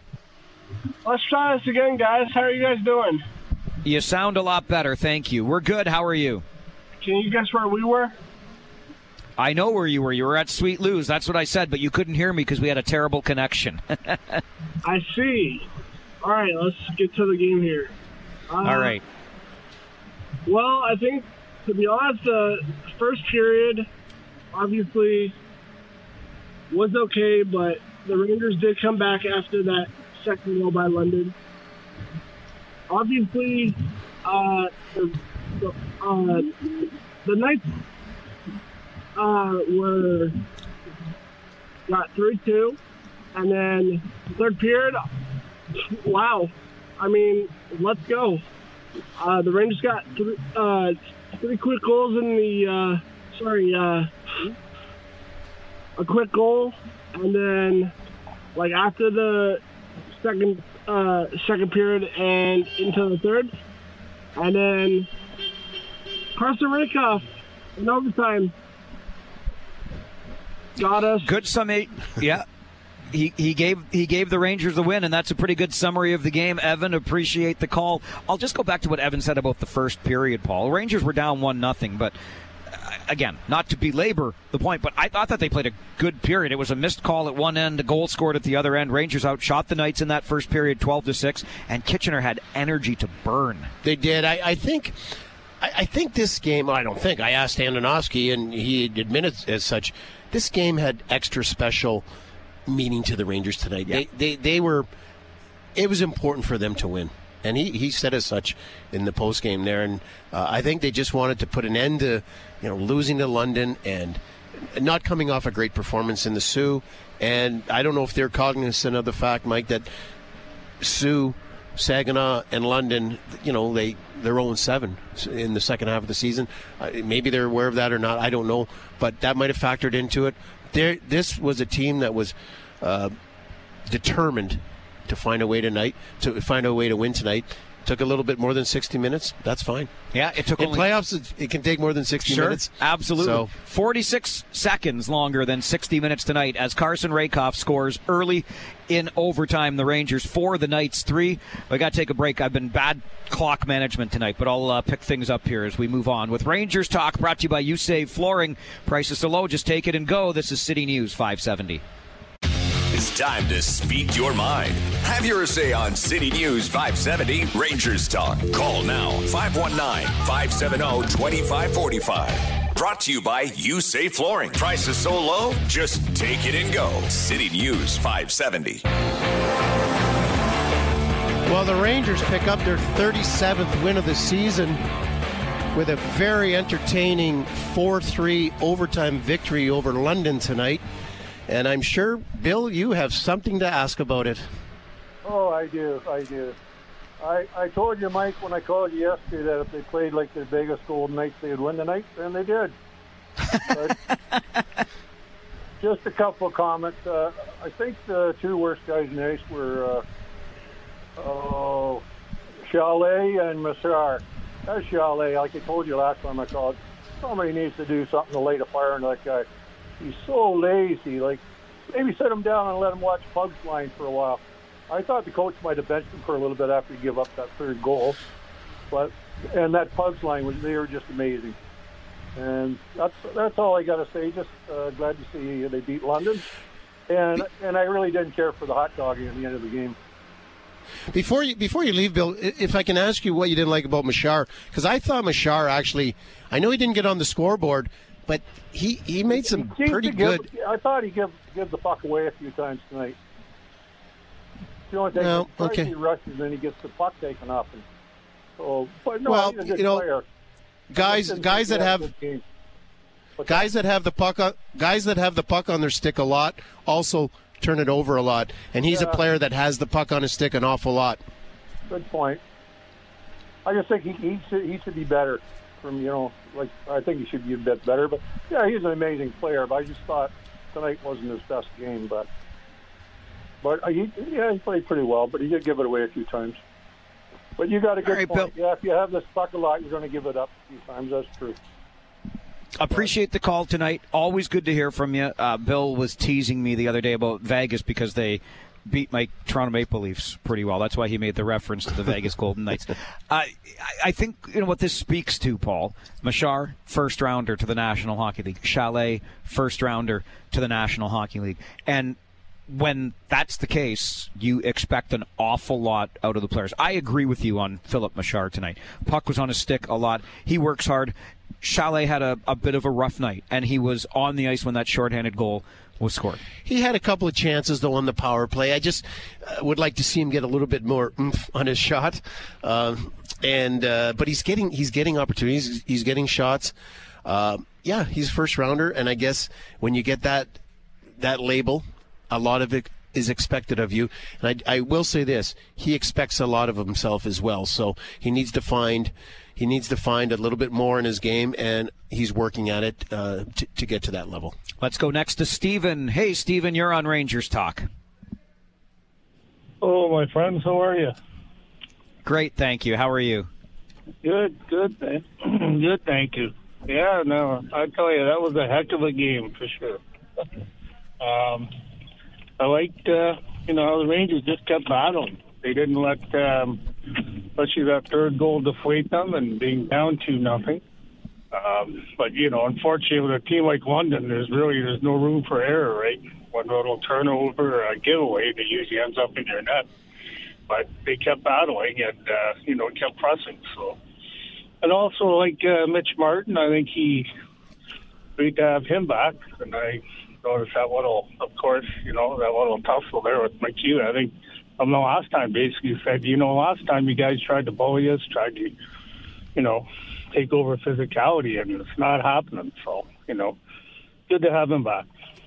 [SPEAKER 9] Let's try this again, guys. How are you guys doing?
[SPEAKER 2] You sound a lot better, thank you. We're good. How are you?
[SPEAKER 9] Can you guess where we were?
[SPEAKER 2] I know where you were. You were at Sweet Lou's. That's what I said, but you couldn't hear me because we had a terrible connection.
[SPEAKER 9] I see. All right, let's get to the game here. Uh,
[SPEAKER 2] All right.
[SPEAKER 9] Well, I think, to be honest, the first period obviously was okay, but the Rangers did come back after that second goal by London. Obviously, uh, the, the, uh, the Knights uh, were got three two, and then third period, wow. I mean, let's go. Uh, the Rangers got three, uh, three quick goals in the, uh, sorry, uh, a quick goal, and then, like, after the second uh, second period and into the third, and then Carson Rakoff in overtime got us.
[SPEAKER 2] Good summation. Yeah. He, he gave he gave the Rangers the win, and that's a pretty good summary of the game. Evan, appreciate the call. I'll just go back to what Evan said about the first period, Paul. Rangers were down one nothing, but uh, again, not to belabor the point, but I thought that they played a good period. It was a missed call at one end, a goal scored at the other end. Rangers outshot the Knights in that first period, twelve to six, and Kitchener had energy to burn.
[SPEAKER 3] They did. I, I think. I, I think this game. Well, I don't think. I asked Andonovsky, and he admitted as such. This game had extra special meaning to the Rangers tonight.
[SPEAKER 2] Yeah.
[SPEAKER 3] They, they they were. It was important for them to win, and he, he said as such in the post game there. And uh, I think they just wanted to put an end to, you know, losing to London and not coming off a great performance in the Sioux. And I don't know if they're cognizant of the fact, Mike, that Sioux, Saginaw, and London, you know, they they're oh and seven in the second half of the season. Uh, maybe they're aware of that or not. I don't know, but that might have factored into it. There, this was a team that was uh, determined to find a way tonight, to find a way to win tonight. Took a little bit more than sixty minutes. That's fine.
[SPEAKER 2] Yeah, it took
[SPEAKER 3] in
[SPEAKER 2] only
[SPEAKER 3] playoffs. It, it can take more than sixty
[SPEAKER 2] sure,
[SPEAKER 3] minutes.
[SPEAKER 2] Absolutely.
[SPEAKER 3] So,
[SPEAKER 2] forty-six seconds longer than sixty minutes tonight as Carson Rakoff scores early in overtime. The Rangers four, the Knights three. We got to take a break. I've been bad clock management tonight, but I'll uh, pick things up here as we move on. With Rangers Talk brought to you by You Save Flooring. Prices so low, just take it and go. This is City News five seventy.
[SPEAKER 1] It's time to speak your mind. Have your say on City News five seventy Rangers Talk. Call now five one nine, five seven zero, two five four five. Brought to you by You Save Flooring. Prices so low, just take it and go. City News five seventy.
[SPEAKER 3] Well, the Rangers pick up their thirty-seventh win of the season with a very entertaining four three overtime victory over London tonight. And I'm sure, Bill, you have something to ask about it.
[SPEAKER 11] Oh, I do. I do. I, I told you, Mike, when I called you yesterday that if they played like the Vegas Golden Knights, they would win tonight, and they did. But just a couple of comments. Uh, I think the two worst guys in the ice were uh, oh, Chalet and Massar. That's Chalet. Like I told you last time I called, somebody needs to do something to light a fire on that guy. He's so lazy. Like, maybe sit him down and let him watch Pugs line for a while. I thought the coach might have benched him for a little bit after he gave up that third goal. But and that Pugs line was they were just amazing. And that's that's all I got to say. Just uh, glad to see they beat London. And and I really didn't care for the hot dog at the end of the game.
[SPEAKER 3] Before you before you leave, Bill, if I can ask you what you didn't like about Machar, because I thought Machar actually, I know he didn't get on the scoreboard, but he, he made some
[SPEAKER 11] he
[SPEAKER 3] pretty
[SPEAKER 11] give,
[SPEAKER 3] good.
[SPEAKER 11] I thought he gave give the puck away a few times tonight. The only thing
[SPEAKER 3] No, okay.
[SPEAKER 11] He rushes and then he gets the puck taken off. And so, but no,
[SPEAKER 3] Well,
[SPEAKER 11] he's a good
[SPEAKER 3] you know,
[SPEAKER 11] player.
[SPEAKER 3] Guys,
[SPEAKER 11] Just
[SPEAKER 3] guys that
[SPEAKER 11] a
[SPEAKER 3] have
[SPEAKER 11] good game.
[SPEAKER 3] guys that have the puck on, guys that have the puck on their stick a lot also turn it over a lot, and he's
[SPEAKER 11] Yeah.
[SPEAKER 3] a player that has the puck on his stick an awful lot.
[SPEAKER 11] Good point. I just think he he should, he should be better. From you know, like I think he should be a bit better. But yeah, he's an amazing player. But I just thought tonight wasn't his best game. But but he yeah he played pretty well. But he did give it away a few times. But you got a good
[SPEAKER 2] right,
[SPEAKER 11] point.
[SPEAKER 2] Bill.
[SPEAKER 11] Yeah, if you have this puck a lot, you're going to give it up a few times. That's true.
[SPEAKER 2] Appreciate the call tonight. Always good to hear from you. Uh, Bill was teasing me the other day about Vegas because they beat my Toronto Maple Leafs pretty well. That's why he made the reference to the Vegas Golden Knights. Uh, I, I think you know what this speaks to, Paul. Machar, first rounder to the National Hockey League. Chalet, first rounder to the National Hockey League. And when that's the case, you expect an awful lot out of the players. I agree with you on Philip Machar tonight. Puck was on his stick a lot. He works hard. Chalet had a, a bit of a rough night, and he was on the ice when that shorthanded goal was scored.
[SPEAKER 3] He had a couple of chances, though, on the power play. I just uh, would like to see him get a little bit more oomph on his shot. Uh, and uh, but he's getting he's getting opportunities. He's getting shots. Uh, yeah, he's a first rounder, and I guess when you get that that label, a lot of it is expected of you. And I, I will say this: he expects a lot of himself as well. So he needs to find. He needs to find a little bit more in his game, and he's working at it uh, to, to get to that level.
[SPEAKER 2] Let's go next to Steven. Hey, Steven, you're on Rangers Talk.
[SPEAKER 12] Oh, my friends, how are you?
[SPEAKER 2] Great, thank you. How are you?
[SPEAKER 12] Good, good, man. Good, thank you. Yeah, no, I tell you, that was a heck of a game for sure. um, I liked, uh, you know, how the Rangers just kept battling. They didn't let, um, especially that third goal, deflate them and being down two nothing. Um, but you know, unfortunately, with a team like London, there's really there's no room for error, right? One little turnover, or a giveaway, that usually ends up in your net. But they kept battling and uh, you know kept pressing. So, and also like uh, Mitch Martin, I think he great to have him back. And I noticed that little, of course, you know that little tussle there with McHugh. I think. From the last time, basically said, you know, last time you guys tried to bully us, tried to, you know, take over physicality, and it's not happening. So, you know, good to have him back.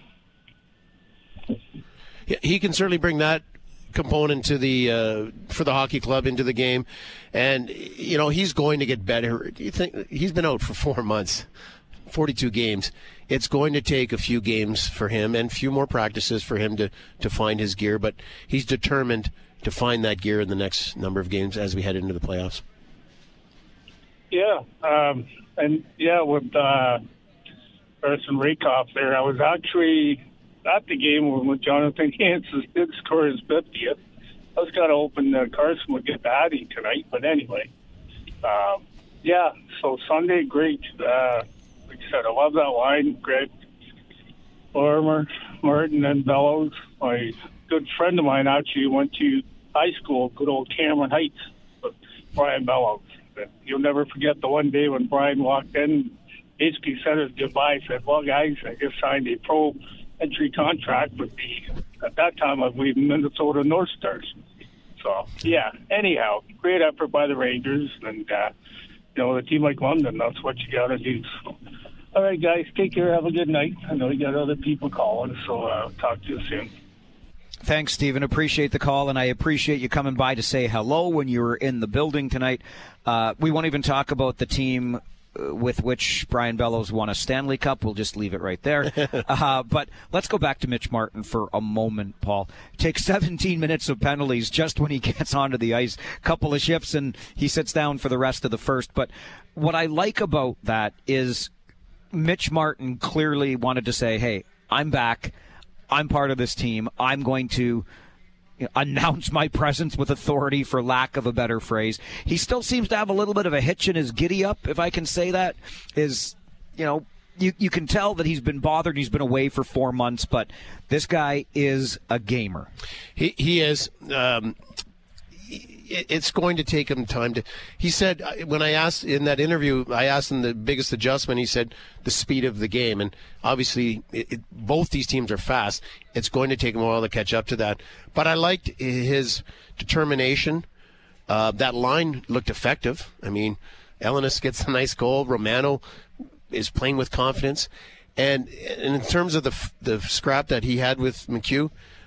[SPEAKER 3] He can certainly bring that component to the uh, for the hockey club into the game, and you know he's going to get better. Do you think he's been out for four months, forty-two games? It's going to take a few games for him and a few more practices for him to, to find his gear, but he's determined to find that gear in the next number of games as we head into the playoffs.
[SPEAKER 12] Yeah, um, and yeah, with uh, Carson Rakoff there, I was actually at the game when Jonathan Hansen did score his fiftieth. I was kind of hoping that Carson would get batty tonight, but anyway. Um, yeah, so Sunday, great. Uh, like I said, I love that line. Greg Lorimer, Martin, and Bellows. My good friend of mine actually went to high school, good old Cameron Heights, with Brian Bellows. You'll never forget the one day when Brian walked in, basically said his goodbye. He said, well, guys, I just signed a pro entry contract with the, at that time, I believe, Minnesota North Stars. So, yeah, anyhow, great effort by the Rangers. And, uh, you know, a team like London, that's what you got to do. So, all right, guys, take care. Have a good night. I know you got other people calling, so uh, talk to you soon.
[SPEAKER 2] Thanks, Stephen. Appreciate the call, and I appreciate you coming by to say hello when you were in the building tonight. Uh, we won't even talk about the team with which Brian Bellows won a Stanley Cup. We'll just leave it right there. Uh, but let's go back to Mitch Martin for a moment, Paul. Takes seventeen minutes of penalties just when he gets onto the ice. Couple of shifts, and he sits down for the rest of the first. But what I like about that is Mitch Martin clearly wanted to say, hey, I'm back. I'm part of this team. I'm going to you know, announce my presence with authority, for lack of a better phrase. He still seems to have a little bit of a hitch in his giddy-up, if I can say that. Is, you know, you, you can tell that he's been bothered. He's been away for four months, but this guy is a gamer.
[SPEAKER 3] He, he is. Um, it's going to take him time to. He said, when I asked in that interview, I asked him the biggest adjustment. He said the speed of the game, and obviously it, it, both these teams are fast. It's going to take him a while to catch up to that. But I liked his determination. Uh, that line looked effective. I mean, Ellinas gets a nice goal. Romano is playing with confidence, and, and in terms of the the scrap that he had with McHugh,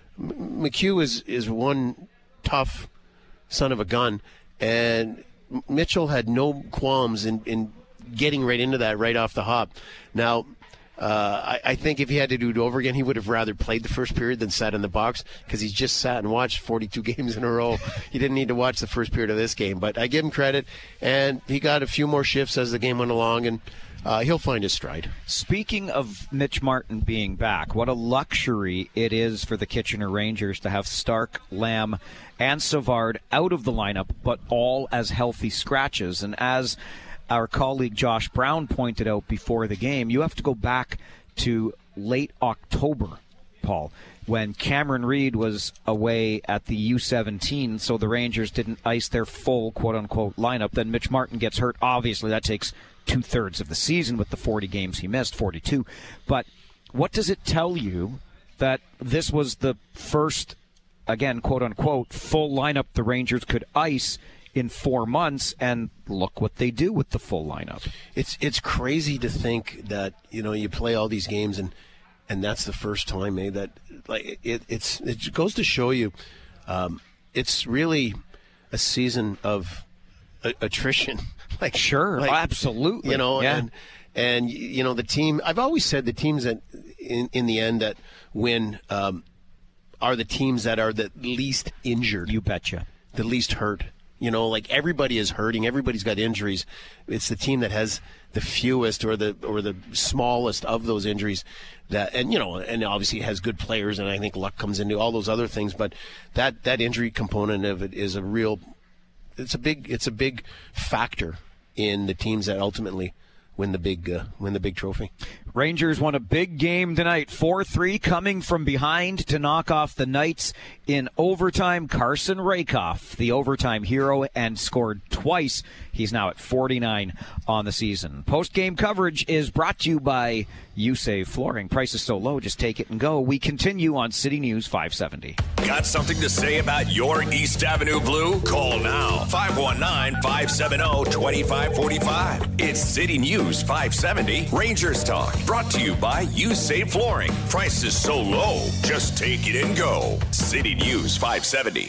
[SPEAKER 3] McHugh is is one tough son of a gun, and Mitchell had no qualms in, in getting right into that right off the hop. Now, uh, I, I think if he had to do it over again, he would have rather played the first period than sat in the box, because he's just sat and watched forty-two games in a row. He didn't need to watch the first period of this game, but I give him credit, and he got a few more shifts as the game went along, and Uh, he'll find his stride.
[SPEAKER 2] Speaking of Mitch Martin being back, what a luxury it is for the Kitchener Rangers to have Stark, Lamb, and Savard out of the lineup, but all as healthy scratches. And as our colleague Josh Brown pointed out before the game, you have to go back to late October, Paul, when Cameron Reed was away at the U seventeen, so the Rangers didn't ice their full quote-unquote lineup. Then Mitch Martin gets hurt. Obviously, that takes two-thirds of the season with the forty games he missed, forty-two. But what does it tell you that this was the first, again, quote-unquote, full lineup the Rangers could ice in four months, and look what they do with the full lineup?
[SPEAKER 3] It's it's crazy to think that, you know, you play all these games and and that's the first time, eh, that like it it's it goes to show you um, it's really a season of a- attrition. Like
[SPEAKER 2] sure,
[SPEAKER 3] like,
[SPEAKER 2] absolutely,
[SPEAKER 3] you know,
[SPEAKER 2] yeah.
[SPEAKER 3] and and you know the team. I've always said the teams that in in the end that win um, are the teams that are the least injured.
[SPEAKER 2] You betcha,
[SPEAKER 3] the least hurt. You know, like everybody is hurting. Everybody's got injuries. It's the team that has the fewest or the or the smallest of those injuries. That and you know, and obviously has good players. And I think luck comes into all those other things. But that that injury component of it is a real. It's a big. It's a big factor in the teams that ultimately win the big uh, win the big trophy.
[SPEAKER 2] Rangers won a big game tonight, four three, coming from behind to knock off the Knights in overtime. Carson Rakoff, the overtime hero, and scored twice. He's now at forty-nine on the season. Post-game coverage is brought to you by USAVE Flooring. Price is so low, just take it and go. We continue on City News five seventy.
[SPEAKER 1] Got something to say about your East Avenue Blue? Call now, five one nine, five seven zero, two five four five. It's City News five seventy, Rangers Talk. Brought to you by USAVE Flooring. Price is so low, just take it and go. City News five seventy.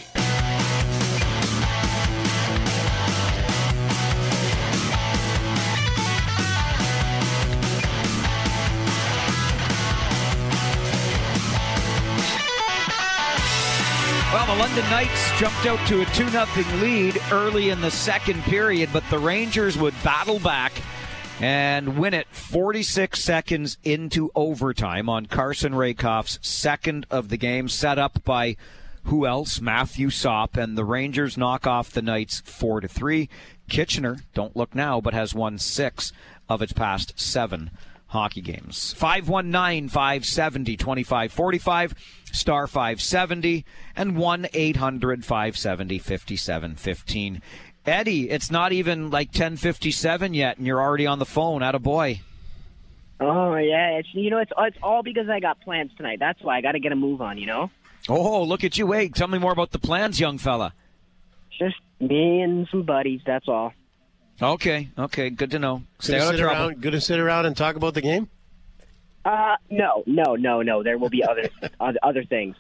[SPEAKER 2] Well, the London Knights jumped out to a two nothing lead early in the second period, but the Rangers would battle back and win it forty-six seconds into overtime on Carson Rakoff's second of the game, set up by who else? Matthew Sopp, and the Rangers knock off the Knights four to three. Kitchener, don't look now, but has won six of its past seven hockey games. five one nine, five seven zero, two five four five, star five seventy, and one eight hundred, five seven zero, five seven one five. Eddie, it's not even like ten fifty-seven yet, and you're already on the phone. Attaboy.
[SPEAKER 13] Oh yeah, it's you know it's it's all because I got plans tonight. That's why I got to get a move on. You know.
[SPEAKER 2] Oh, look at you! Wait, tell me more about the plans, young fella.
[SPEAKER 13] Just me and some buddies. That's all.
[SPEAKER 2] Okay, okay, good to know. Stay
[SPEAKER 3] Good to
[SPEAKER 2] out of
[SPEAKER 3] sit
[SPEAKER 2] trouble.
[SPEAKER 3] around. Good to sit around and talk about the game.
[SPEAKER 13] Uh, no, no, no, no. There will be other other, other things.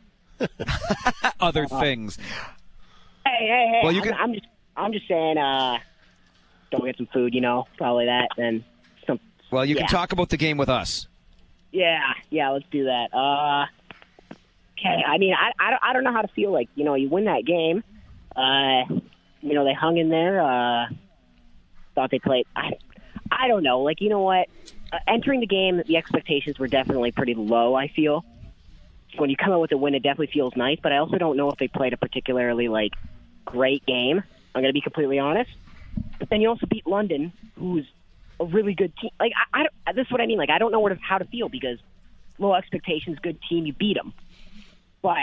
[SPEAKER 2] Other
[SPEAKER 13] uh,
[SPEAKER 2] things.
[SPEAKER 13] Hey, hey, hey!
[SPEAKER 2] Well, you
[SPEAKER 13] I'm,
[SPEAKER 2] can...
[SPEAKER 13] I'm just, I'm just saying. Uh, don't get some food. You know, probably that. Then some.
[SPEAKER 2] Well, you
[SPEAKER 13] yeah.
[SPEAKER 2] can talk about the game with us.
[SPEAKER 13] Yeah, yeah. Let's do that. Uh, okay. I mean, I, I, don't, I don't know how to feel. Like, you know, you win that game. Uh, you know, they hung in there. Uh, thought they played. I, I don't know. Like, you know what? Uh, entering the game, the expectations were definitely pretty low, I feel. So when you come out with a win, it definitely feels nice, but I also don't know if they played a particularly, like, great game. I'm going to be completely honest. But then you also beat London, who's a really good team. Like, I, I, this is what I mean. Like, I don't know what, how to feel because low expectations, good team, you beat them. But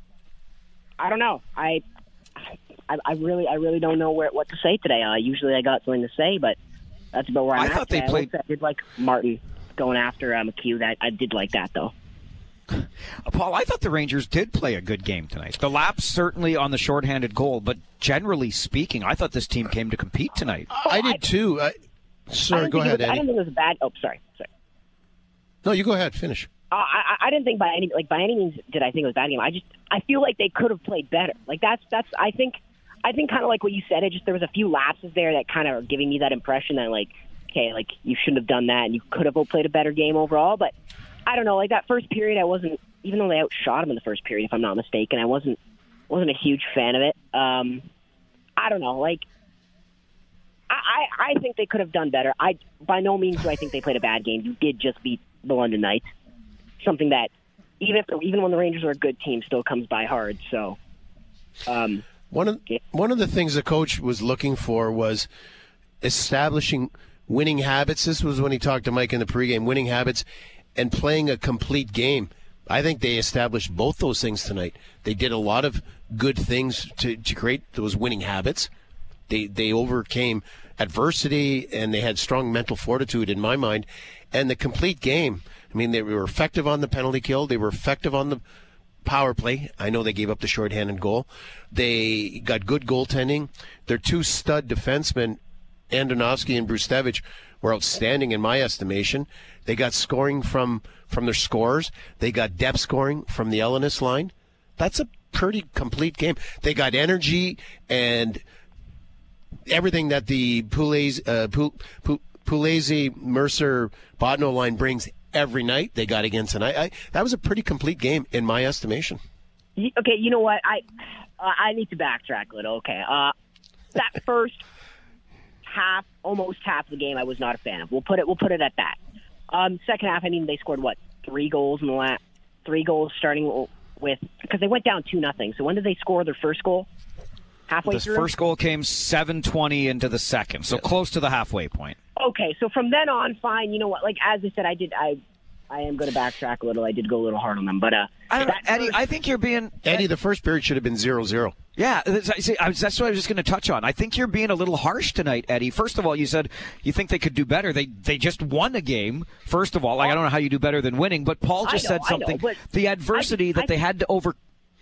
[SPEAKER 13] I don't know. I, I, I really, I really don't know where, what to say today. Uh, usually I got something to say, but that's about where I'm
[SPEAKER 2] I
[SPEAKER 13] at.
[SPEAKER 2] thought they
[SPEAKER 13] I
[SPEAKER 2] played.
[SPEAKER 13] I did like Martin going after uh, McHugh. That I did like that though.
[SPEAKER 2] Uh, Paul, I thought the Rangers did play a good game tonight. The lapse certainly on the shorthanded goal, but generally speaking, I thought this team came to compete tonight.
[SPEAKER 13] Oh,
[SPEAKER 3] I did too. I, sorry,
[SPEAKER 13] I
[SPEAKER 3] go ahead,
[SPEAKER 13] was, I
[SPEAKER 3] Eddie.
[SPEAKER 13] didn't think it was a bad. Oh, sorry, sorry.
[SPEAKER 3] No, you go ahead. Finish.
[SPEAKER 13] Uh, I, I didn't think by any like by any means did I think it was a bad game. I just I feel like they could have played better. Like that's that's I think I think kind of like what you said. It just there was a few lapses there that kind of are giving me that impression that like okay, like you shouldn't have done that and you could have played a better game overall. But I don't know. Like that first period, I wasn't even though they outshot him in the first period, if I'm not mistaken. I wasn't wasn't a huge fan of it. Um, I don't know. Like I, I I think they could have done better. I by no means do I think they played a bad game. You did just beat the London Knights. Something that even if even when the Rangers are a good team, still comes by hard. So, um,
[SPEAKER 3] one of
[SPEAKER 13] yeah.
[SPEAKER 3] one of the things the coach was looking for was establishing winning habits. This was when he talked to Mike in the pregame. Winning habits and playing a complete game. I think they established both those things tonight. They did a lot of good things to, to create those winning habits. They they overcame adversity and they had strong mental fortitude in my mind. And the complete game. I mean, they were effective on the penalty kill. They were effective on the power play. I know they gave up the shorthanded goal. They got good goaltending. Their two stud defensemen, Andonovsky and Brustevich, were outstanding in my estimation. They got scoring from, from their scorers. They got depth scoring from the Ellenis line. That's a pretty complete game. They got energy and everything that the Pugliese, uh, Pugliese, Mercer, Botno line brings every night. They got again tonight. I, that was a pretty complete game in my estimation.
[SPEAKER 13] Okay, you know what? I uh, I need to backtrack a little. Okay, uh, that first half, almost half of the game, I was not a fan of. We'll put it. We'll put it at that. Um, second half, I mean, they scored what three goals in the last three goals, starting with because they went down two nothing. So when did they score their first goal? Halfway
[SPEAKER 2] the
[SPEAKER 13] through.
[SPEAKER 2] First goal came seven twenty into the second, so close to the halfway point.
[SPEAKER 13] Okay, so from then on, fine. You know what? Like as I said, I did. I I am going to backtrack a little. I did go a little hard on them, but uh,
[SPEAKER 2] I don't know, Eddie.
[SPEAKER 13] first...
[SPEAKER 2] I think you're being
[SPEAKER 3] Eddie. The first period should have been zero zero.
[SPEAKER 2] Yeah, see, I was, that's what I was just going to touch on. I think you're being a little harsh tonight, Eddie. First of all, you said you think they could do better. They they just won a game. First of all, like I don't know how you do better than winning, but Paul just
[SPEAKER 13] know,
[SPEAKER 2] said something.
[SPEAKER 13] Know,
[SPEAKER 2] the adversity
[SPEAKER 13] I,
[SPEAKER 2] that
[SPEAKER 13] I,
[SPEAKER 2] they had to over.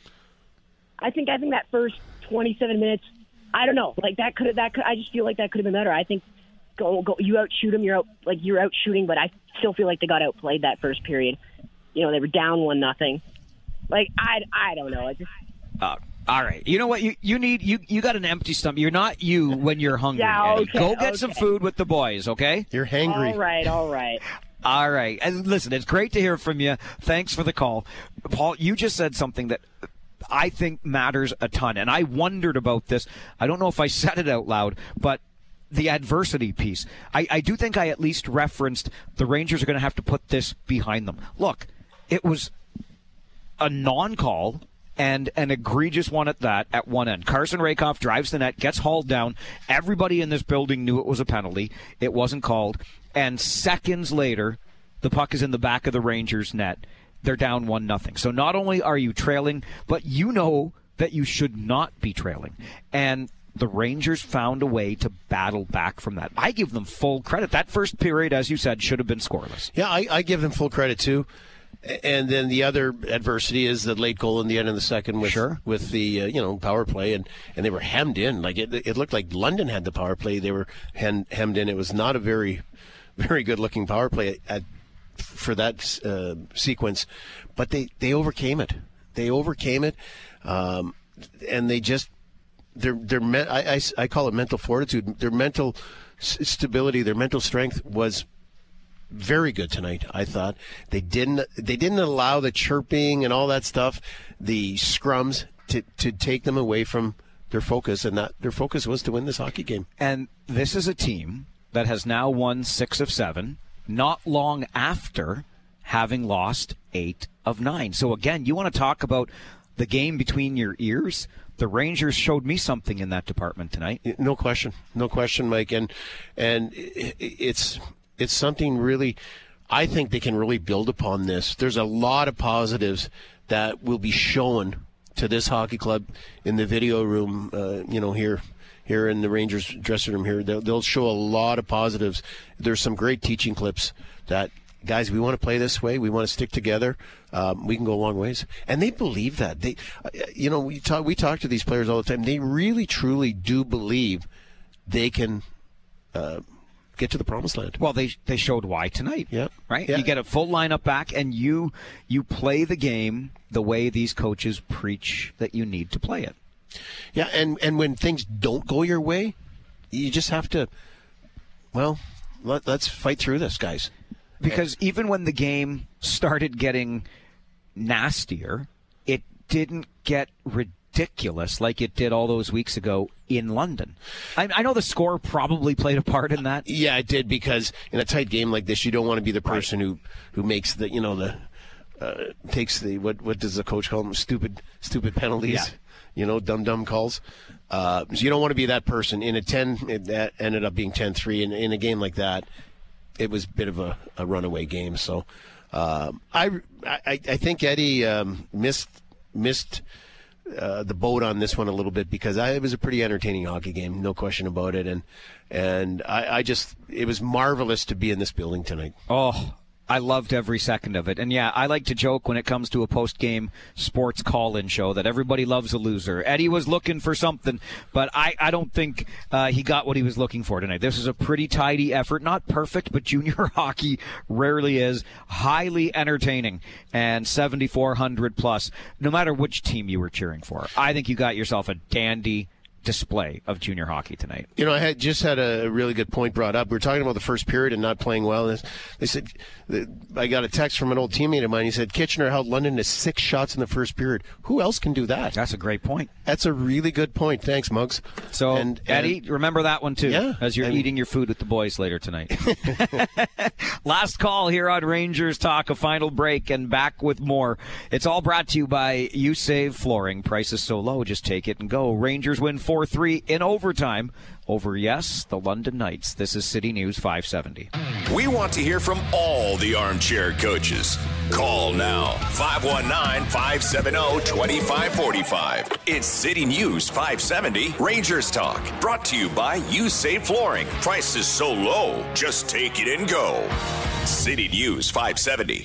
[SPEAKER 13] I think I think that first twenty-seven minutes. I don't know. Like that could that could. I just feel like that could have been better. I think go go. You outshoot them. You're out like you're out shooting, but I still feel like they got outplayed that first period. You know, they were down one nothing. Like I I don't know. I just.
[SPEAKER 2] Uh, all right. You know what? You you need you you got an empty stomach. You're not you when you're hungry.
[SPEAKER 13] Yeah,
[SPEAKER 2] Eddie.
[SPEAKER 13] okay,
[SPEAKER 2] Go get
[SPEAKER 13] okay.
[SPEAKER 2] some food with the boys, okay?
[SPEAKER 3] You're hangry.
[SPEAKER 13] All right, all right.
[SPEAKER 2] All right. And listen, it's great to hear from you. Thanks for the call. Paul, you just said something that I think matters a ton. And I wondered about this. I don't know if I said it out loud, but the adversity piece. I, I do think I at least referenced the Rangers are going to have to put this behind them. Look, it was a non-call and an egregious one at that at one end. Carson Rakoff drives the net, gets hauled down. Everybody in this building knew it was a penalty. It wasn't called. And seconds later, the puck is in the back of the Rangers' net. They're down one nothing. So not only are you trailing, but you know that you should not be trailing. And the Rangers found a way to battle back from that. I give them full credit. That first period, as you said, should have been scoreless.
[SPEAKER 3] Yeah, I, I give them full credit, too. And then the other adversity is the late goal in the end of the second with
[SPEAKER 2] sure.
[SPEAKER 3] with the uh, you know power play, and, and they were hemmed in. Like it, it looked like London had the power play. They were hem, hemmed in. It was not a very, very good looking power play at, for that uh, sequence, but they, they overcame it. They overcame it, um, and they just their their me- I, I, I call it mental fortitude. Their mental s- stability, their mental strength was very good tonight. I thought they didn't they didn't allow the chirping and all that stuff, the scrums to, to take them away from their focus, and that their focus was to win this hockey game.
[SPEAKER 2] And this is a team that has now won six of seven, not long after having lost eight of nine. So again, you want to talk about the game between your ears? The Rangers showed me something in that department tonight.
[SPEAKER 3] No question, no question, Mike, and and it's. It's something really, I think they can really build upon this. There's a lot of positives that will be shown to this hockey club in the video room, uh, you know, here here in the Rangers dressing room here. They'll, they'll show a lot of positives. There's some great teaching clips that, guys, we want to play this way. We want to stick together. Um, we can go a long ways. And they believe that. They, you know, we talk, we talk to these players all the time. They really, truly do believe they can uh, get to the promised land.
[SPEAKER 2] Well, they they showed why tonight.
[SPEAKER 3] Yeah.
[SPEAKER 2] Right?
[SPEAKER 3] Yeah.
[SPEAKER 2] You get a full lineup back, and you you play the game the way these coaches preach that you need to play it.
[SPEAKER 3] Yeah, and, and when things don't go your way, you just have to, well, let, let's fight through this, guys.
[SPEAKER 2] Because and, even when the game started getting nastier, it didn't get ridiculous like it did all those weeks ago in London. I, I know the score probably played a part in that.
[SPEAKER 3] Yeah, it did, because in a tight game like this, you don't want to be the person right. who, who makes the, you know, the uh, takes the, what what does the coach call them? Stupid, stupid penalties.
[SPEAKER 2] Yeah.
[SPEAKER 3] You know, dumb, dumb calls. Uh, so you don't want to be that person. In a ten, it, that ended up being ten three. And in a game like that, it was a bit of a, a runaway game. So um, I, I, I think Eddie um, missed missed uh, the boat on this one a little bit, because I, it was a pretty entertaining hockey game, no question about it. And and I, I just, it was marvelous to be in this building tonight.
[SPEAKER 2] Oh, I loved every second of it. And, yeah, I like to joke when it comes to a post-game sports call-in show that everybody loves a loser. Eddie was looking for something, but I, I don't think uh, he got what he was looking for tonight. This is a pretty tidy effort. Not perfect, but junior hockey rarely is. Highly entertaining, and seventy-four hundred plus, no matter which team you were cheering for. I think you got yourself a dandy display of junior hockey tonight.
[SPEAKER 3] You know, I had just had a really good point brought up. We were talking about the first period and not playing well. They said, I got a text from an old teammate of mine. He said, Kitchener held London to six shots in the first period. Who else can do that?
[SPEAKER 2] That's a great point.
[SPEAKER 3] That's a really good point. Thanks, Muggs.
[SPEAKER 2] So, and, and, Eddie, remember that one too,
[SPEAKER 3] yeah,
[SPEAKER 2] as you're
[SPEAKER 3] and,
[SPEAKER 2] eating your food with the boys later tonight. Last call here on Rangers Talk, a final break, and back with more. It's all brought to you by You Save Flooring. Prices so low, just take it and go. Rangers win four three in overtime over, yes, the London Knights. This is City News five seventy.
[SPEAKER 1] We want to hear from all the armchair coaches. Call now, five one nine, five seven zero, two five four five. It's City News five seventy Rangers Talk, brought to you by You Save Flooring. Prices so low, just take it and go. City News five seventy.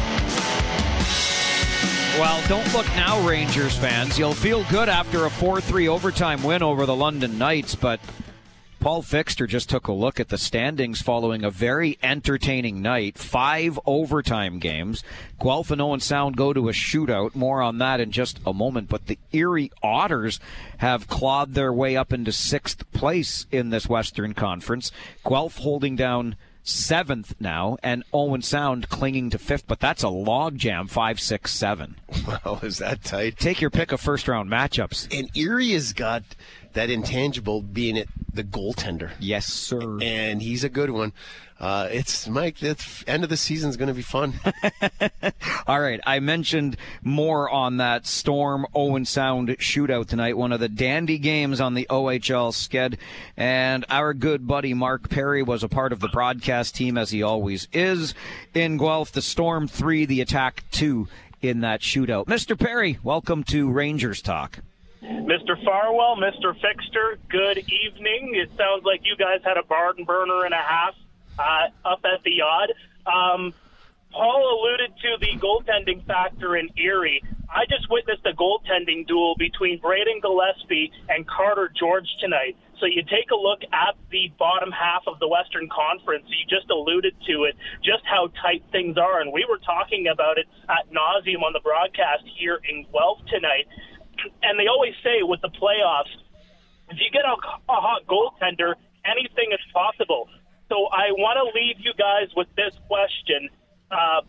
[SPEAKER 2] Well, don't look now, Rangers fans. You'll feel good after a four three overtime win over the London Knights, but Paul Fixter just took a look at the standings following a very entertaining night. Five overtime games. Guelph and Owen Sound go to a shootout. More on that in just a moment. But the Erie Otters have clawed their way up into sixth place in this Western Conference. Guelph holding down seventh now, and Owen Sound clinging to fifth, but that's a logjam, five, six, seven.
[SPEAKER 3] Wow, is that tight?
[SPEAKER 2] Take your pick of first-round matchups.
[SPEAKER 3] And Erie has got that intangible being it the goaltender.
[SPEAKER 2] Yes, sir.
[SPEAKER 3] And he's a good one. Uh, it's Mike. The end of the season is going to be fun.
[SPEAKER 2] All right, I mentioned more on that Storm Owen Sound shootout tonight. One of the dandy games on the O H L sked, and our good buddy Mark Perry was a part of the broadcast team, as he always is. In Guelph, the Storm three, the Attack two in that shootout. Mister Perry, welcome to Rangers Talk.
[SPEAKER 14] Mister Farwell, Mister Fixter, good evening. It sounds like you guys had a barn burner and a half uh, up at the Yod. Um, Paul alluded to the goaltending factor in Erie. I just witnessed a goaltending duel between Braden Gillespie and Carter George tonight. So you take a look at the bottom half of the Western Conference. You just alluded to it, just how tight things are. And we were talking about it ad nauseum on the broadcast here in Guelph tonight. And they always say with the playoffs, if you get a, a hot goaltender, anything is possible. So I want to leave you guys with this question. Uh,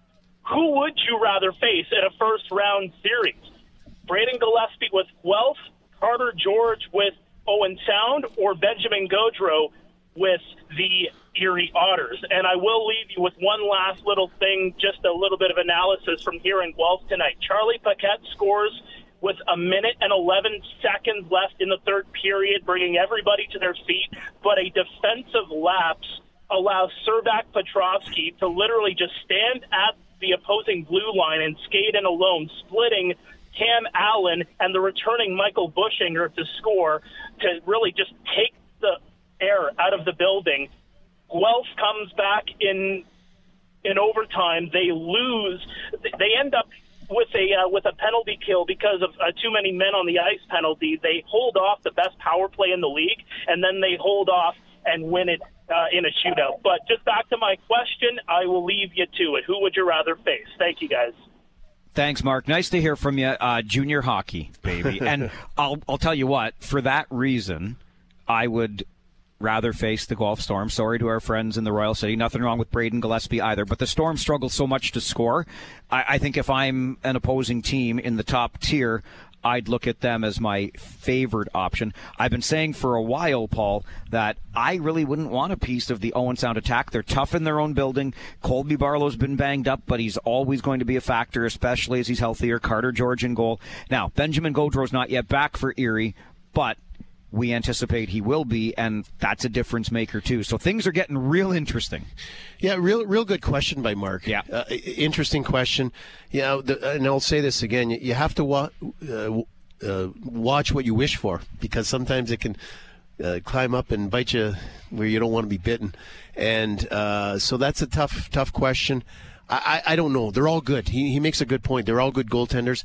[SPEAKER 14] who would you rather face in a first-round series? Braden Gillespie with Guelph, Carter George with Owen Sound, or Benjamin Gaudreau with the Erie Otters? And I will leave you with one last little thing, just a little bit of analysis from here in Guelph tonight. Charlie Paquette scores with a minute and eleven seconds left in the third period, bringing everybody to their feet, but a defensive lapse allows Servac Petrovsky to literally just stand at the opposing blue line and skate in alone, splitting Cam Allen and the returning Michael Bushinger to score, to really just take the air out of the building. Guelph comes back in in overtime. They lose. They end up with a uh, with a penalty kill because of uh, too many men on the ice penalty. They hold off the best power play in the league, and then they hold off and win it uh, in a shootout. But just back to my question, I will leave you to it. Who would you rather face? Thank you, guys.
[SPEAKER 2] Thanks, Mark. Nice to hear from you. Uh, junior hockey, baby. And I'll I'll tell you what, for that reason, I would rather face the Guelph Storm. Sorry to our friends in the Royal City. Nothing wrong with Braden Gillespie either. But the Storm struggle so much to score. I, I think if I'm an opposing team in the top tier, I'd look at them as my favored option. I've been saying for a while, Paul, that I really wouldn't want a piece of the Owen Sound attack. They're tough in their own building. Colby Barlow's been banged up, but he's always going to be a factor, especially as he's healthier. Carter George in goal. Now, Benjamin Gaudreau's not yet back for Erie, but we anticipate he will be, and that's a difference maker too. So things are getting real interesting.
[SPEAKER 3] Yeah, real real good question by Mark.
[SPEAKER 2] Yeah.
[SPEAKER 3] Uh, interesting question. You know, the, and I'll say this again, you have to wa- uh, uh, watch what you wish for, because sometimes it can uh, climb up and bite you where you don't want to be bitten. And uh, so that's a tough, tough question. I, I, I don't know. They're all good. He, he makes a good point. They're all good goaltenders.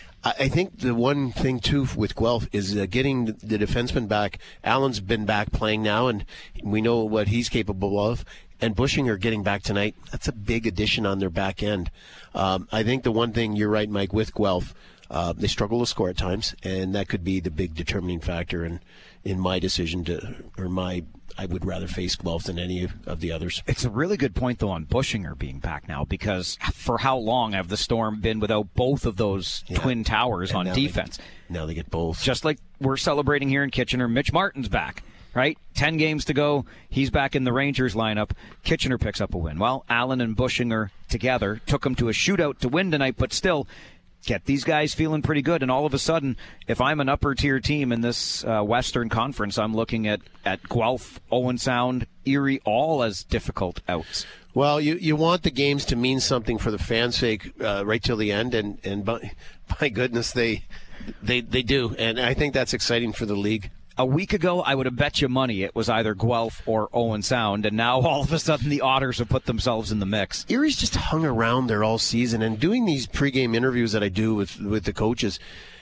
[SPEAKER 3] I think the one thing, too, with Guelph is uh, getting the defenseman back. Allen's been back playing now, and we know what he's capable of. And Bushinger getting back tonight, that's a big addition on their back end. Um, I think the one thing, you're right, Mike, with Guelph, uh, they struggle to score at times, and that could be the big determining factor in, in my decision to, or my, I would rather face Guelph than any of, of the others.
[SPEAKER 2] It's a really good point, though, on Bushinger being back now, because for how long have the Storm been without both of those yeah. twin towers and on
[SPEAKER 3] now
[SPEAKER 2] defense?
[SPEAKER 3] They, now they get both.
[SPEAKER 2] Just like we're celebrating here in Kitchener, Mitch Martin's back, right? Ten games to go. He's back in the Rangers lineup. Kitchener picks up a win. Well, Allen and Bushinger together took them to a shootout to win tonight, but still get these guys feeling pretty good. And all of a sudden, if I'm an upper-tier team in this uh, Western Conference, I'm looking at, at Guelph, Owen Sound, Erie, all as difficult outs.
[SPEAKER 3] Well, you, you want the games to mean something for the fans' sake uh, right till the end, and, and by, by goodness, they, they they do. And I think that's exciting for the league.
[SPEAKER 2] A week ago, I would have bet you money it was either Guelph or Owen Sound, and now all of a sudden the Otters have put themselves in the mix.
[SPEAKER 3] Erie's just hung around there all season, and doing these pregame interviews that I do with, with the coaches,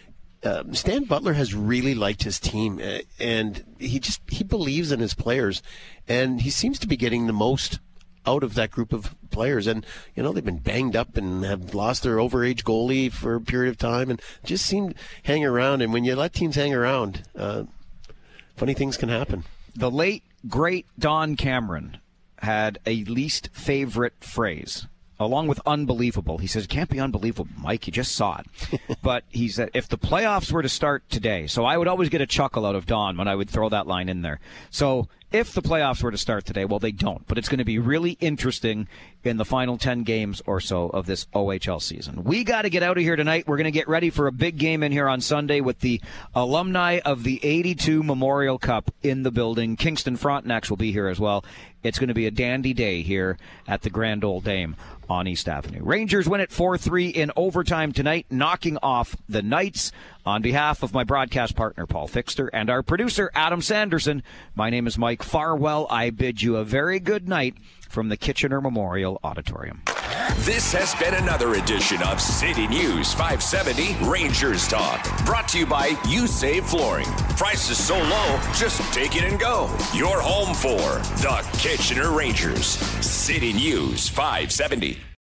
[SPEAKER 3] uh, Stan Butler has really liked his team, uh, and he just he believes in his players, and he seems to be getting the most out of that group of players. And, you know, they've been banged up and have lost their overage goalie for a period of time, and just seem to hang around. And when you let teams hang around, uh, funny things can happen.
[SPEAKER 2] The late, great Don Cameron had a least favorite phrase, along with unbelievable. He says, it can't be unbelievable, Mike. You just saw it. But he said, if the playoffs were to start today, so I would always get a chuckle out of Don when I would throw that line in there. So if the playoffs were to start today. Well, they don't, but it's going to be really interesting in the final ten games or so of this O H L season. We got to get out of here tonight. We're going to get ready for a big game in here on Sunday with the alumni of the eighty-two Memorial Cup in the building. Kingston Frontenacs will be here as well. It's going to be a dandy day here at the Grand Ole Dame on East Avenue. Rangers win it four three in overtime tonight, knocking off the Knights. On behalf of my broadcast partner, Paul Fixter, and our producer, Adam Sanderson, my name is Mike Farwell. I bid you a very good night from the Kitchener Memorial Auditorium.
[SPEAKER 1] This has been another edition of City News five seventy Rangers Talk. Brought to you by You Save Flooring. Prices so low, just take it and go. Your home for the Kitchener Rangers. City News five seventy.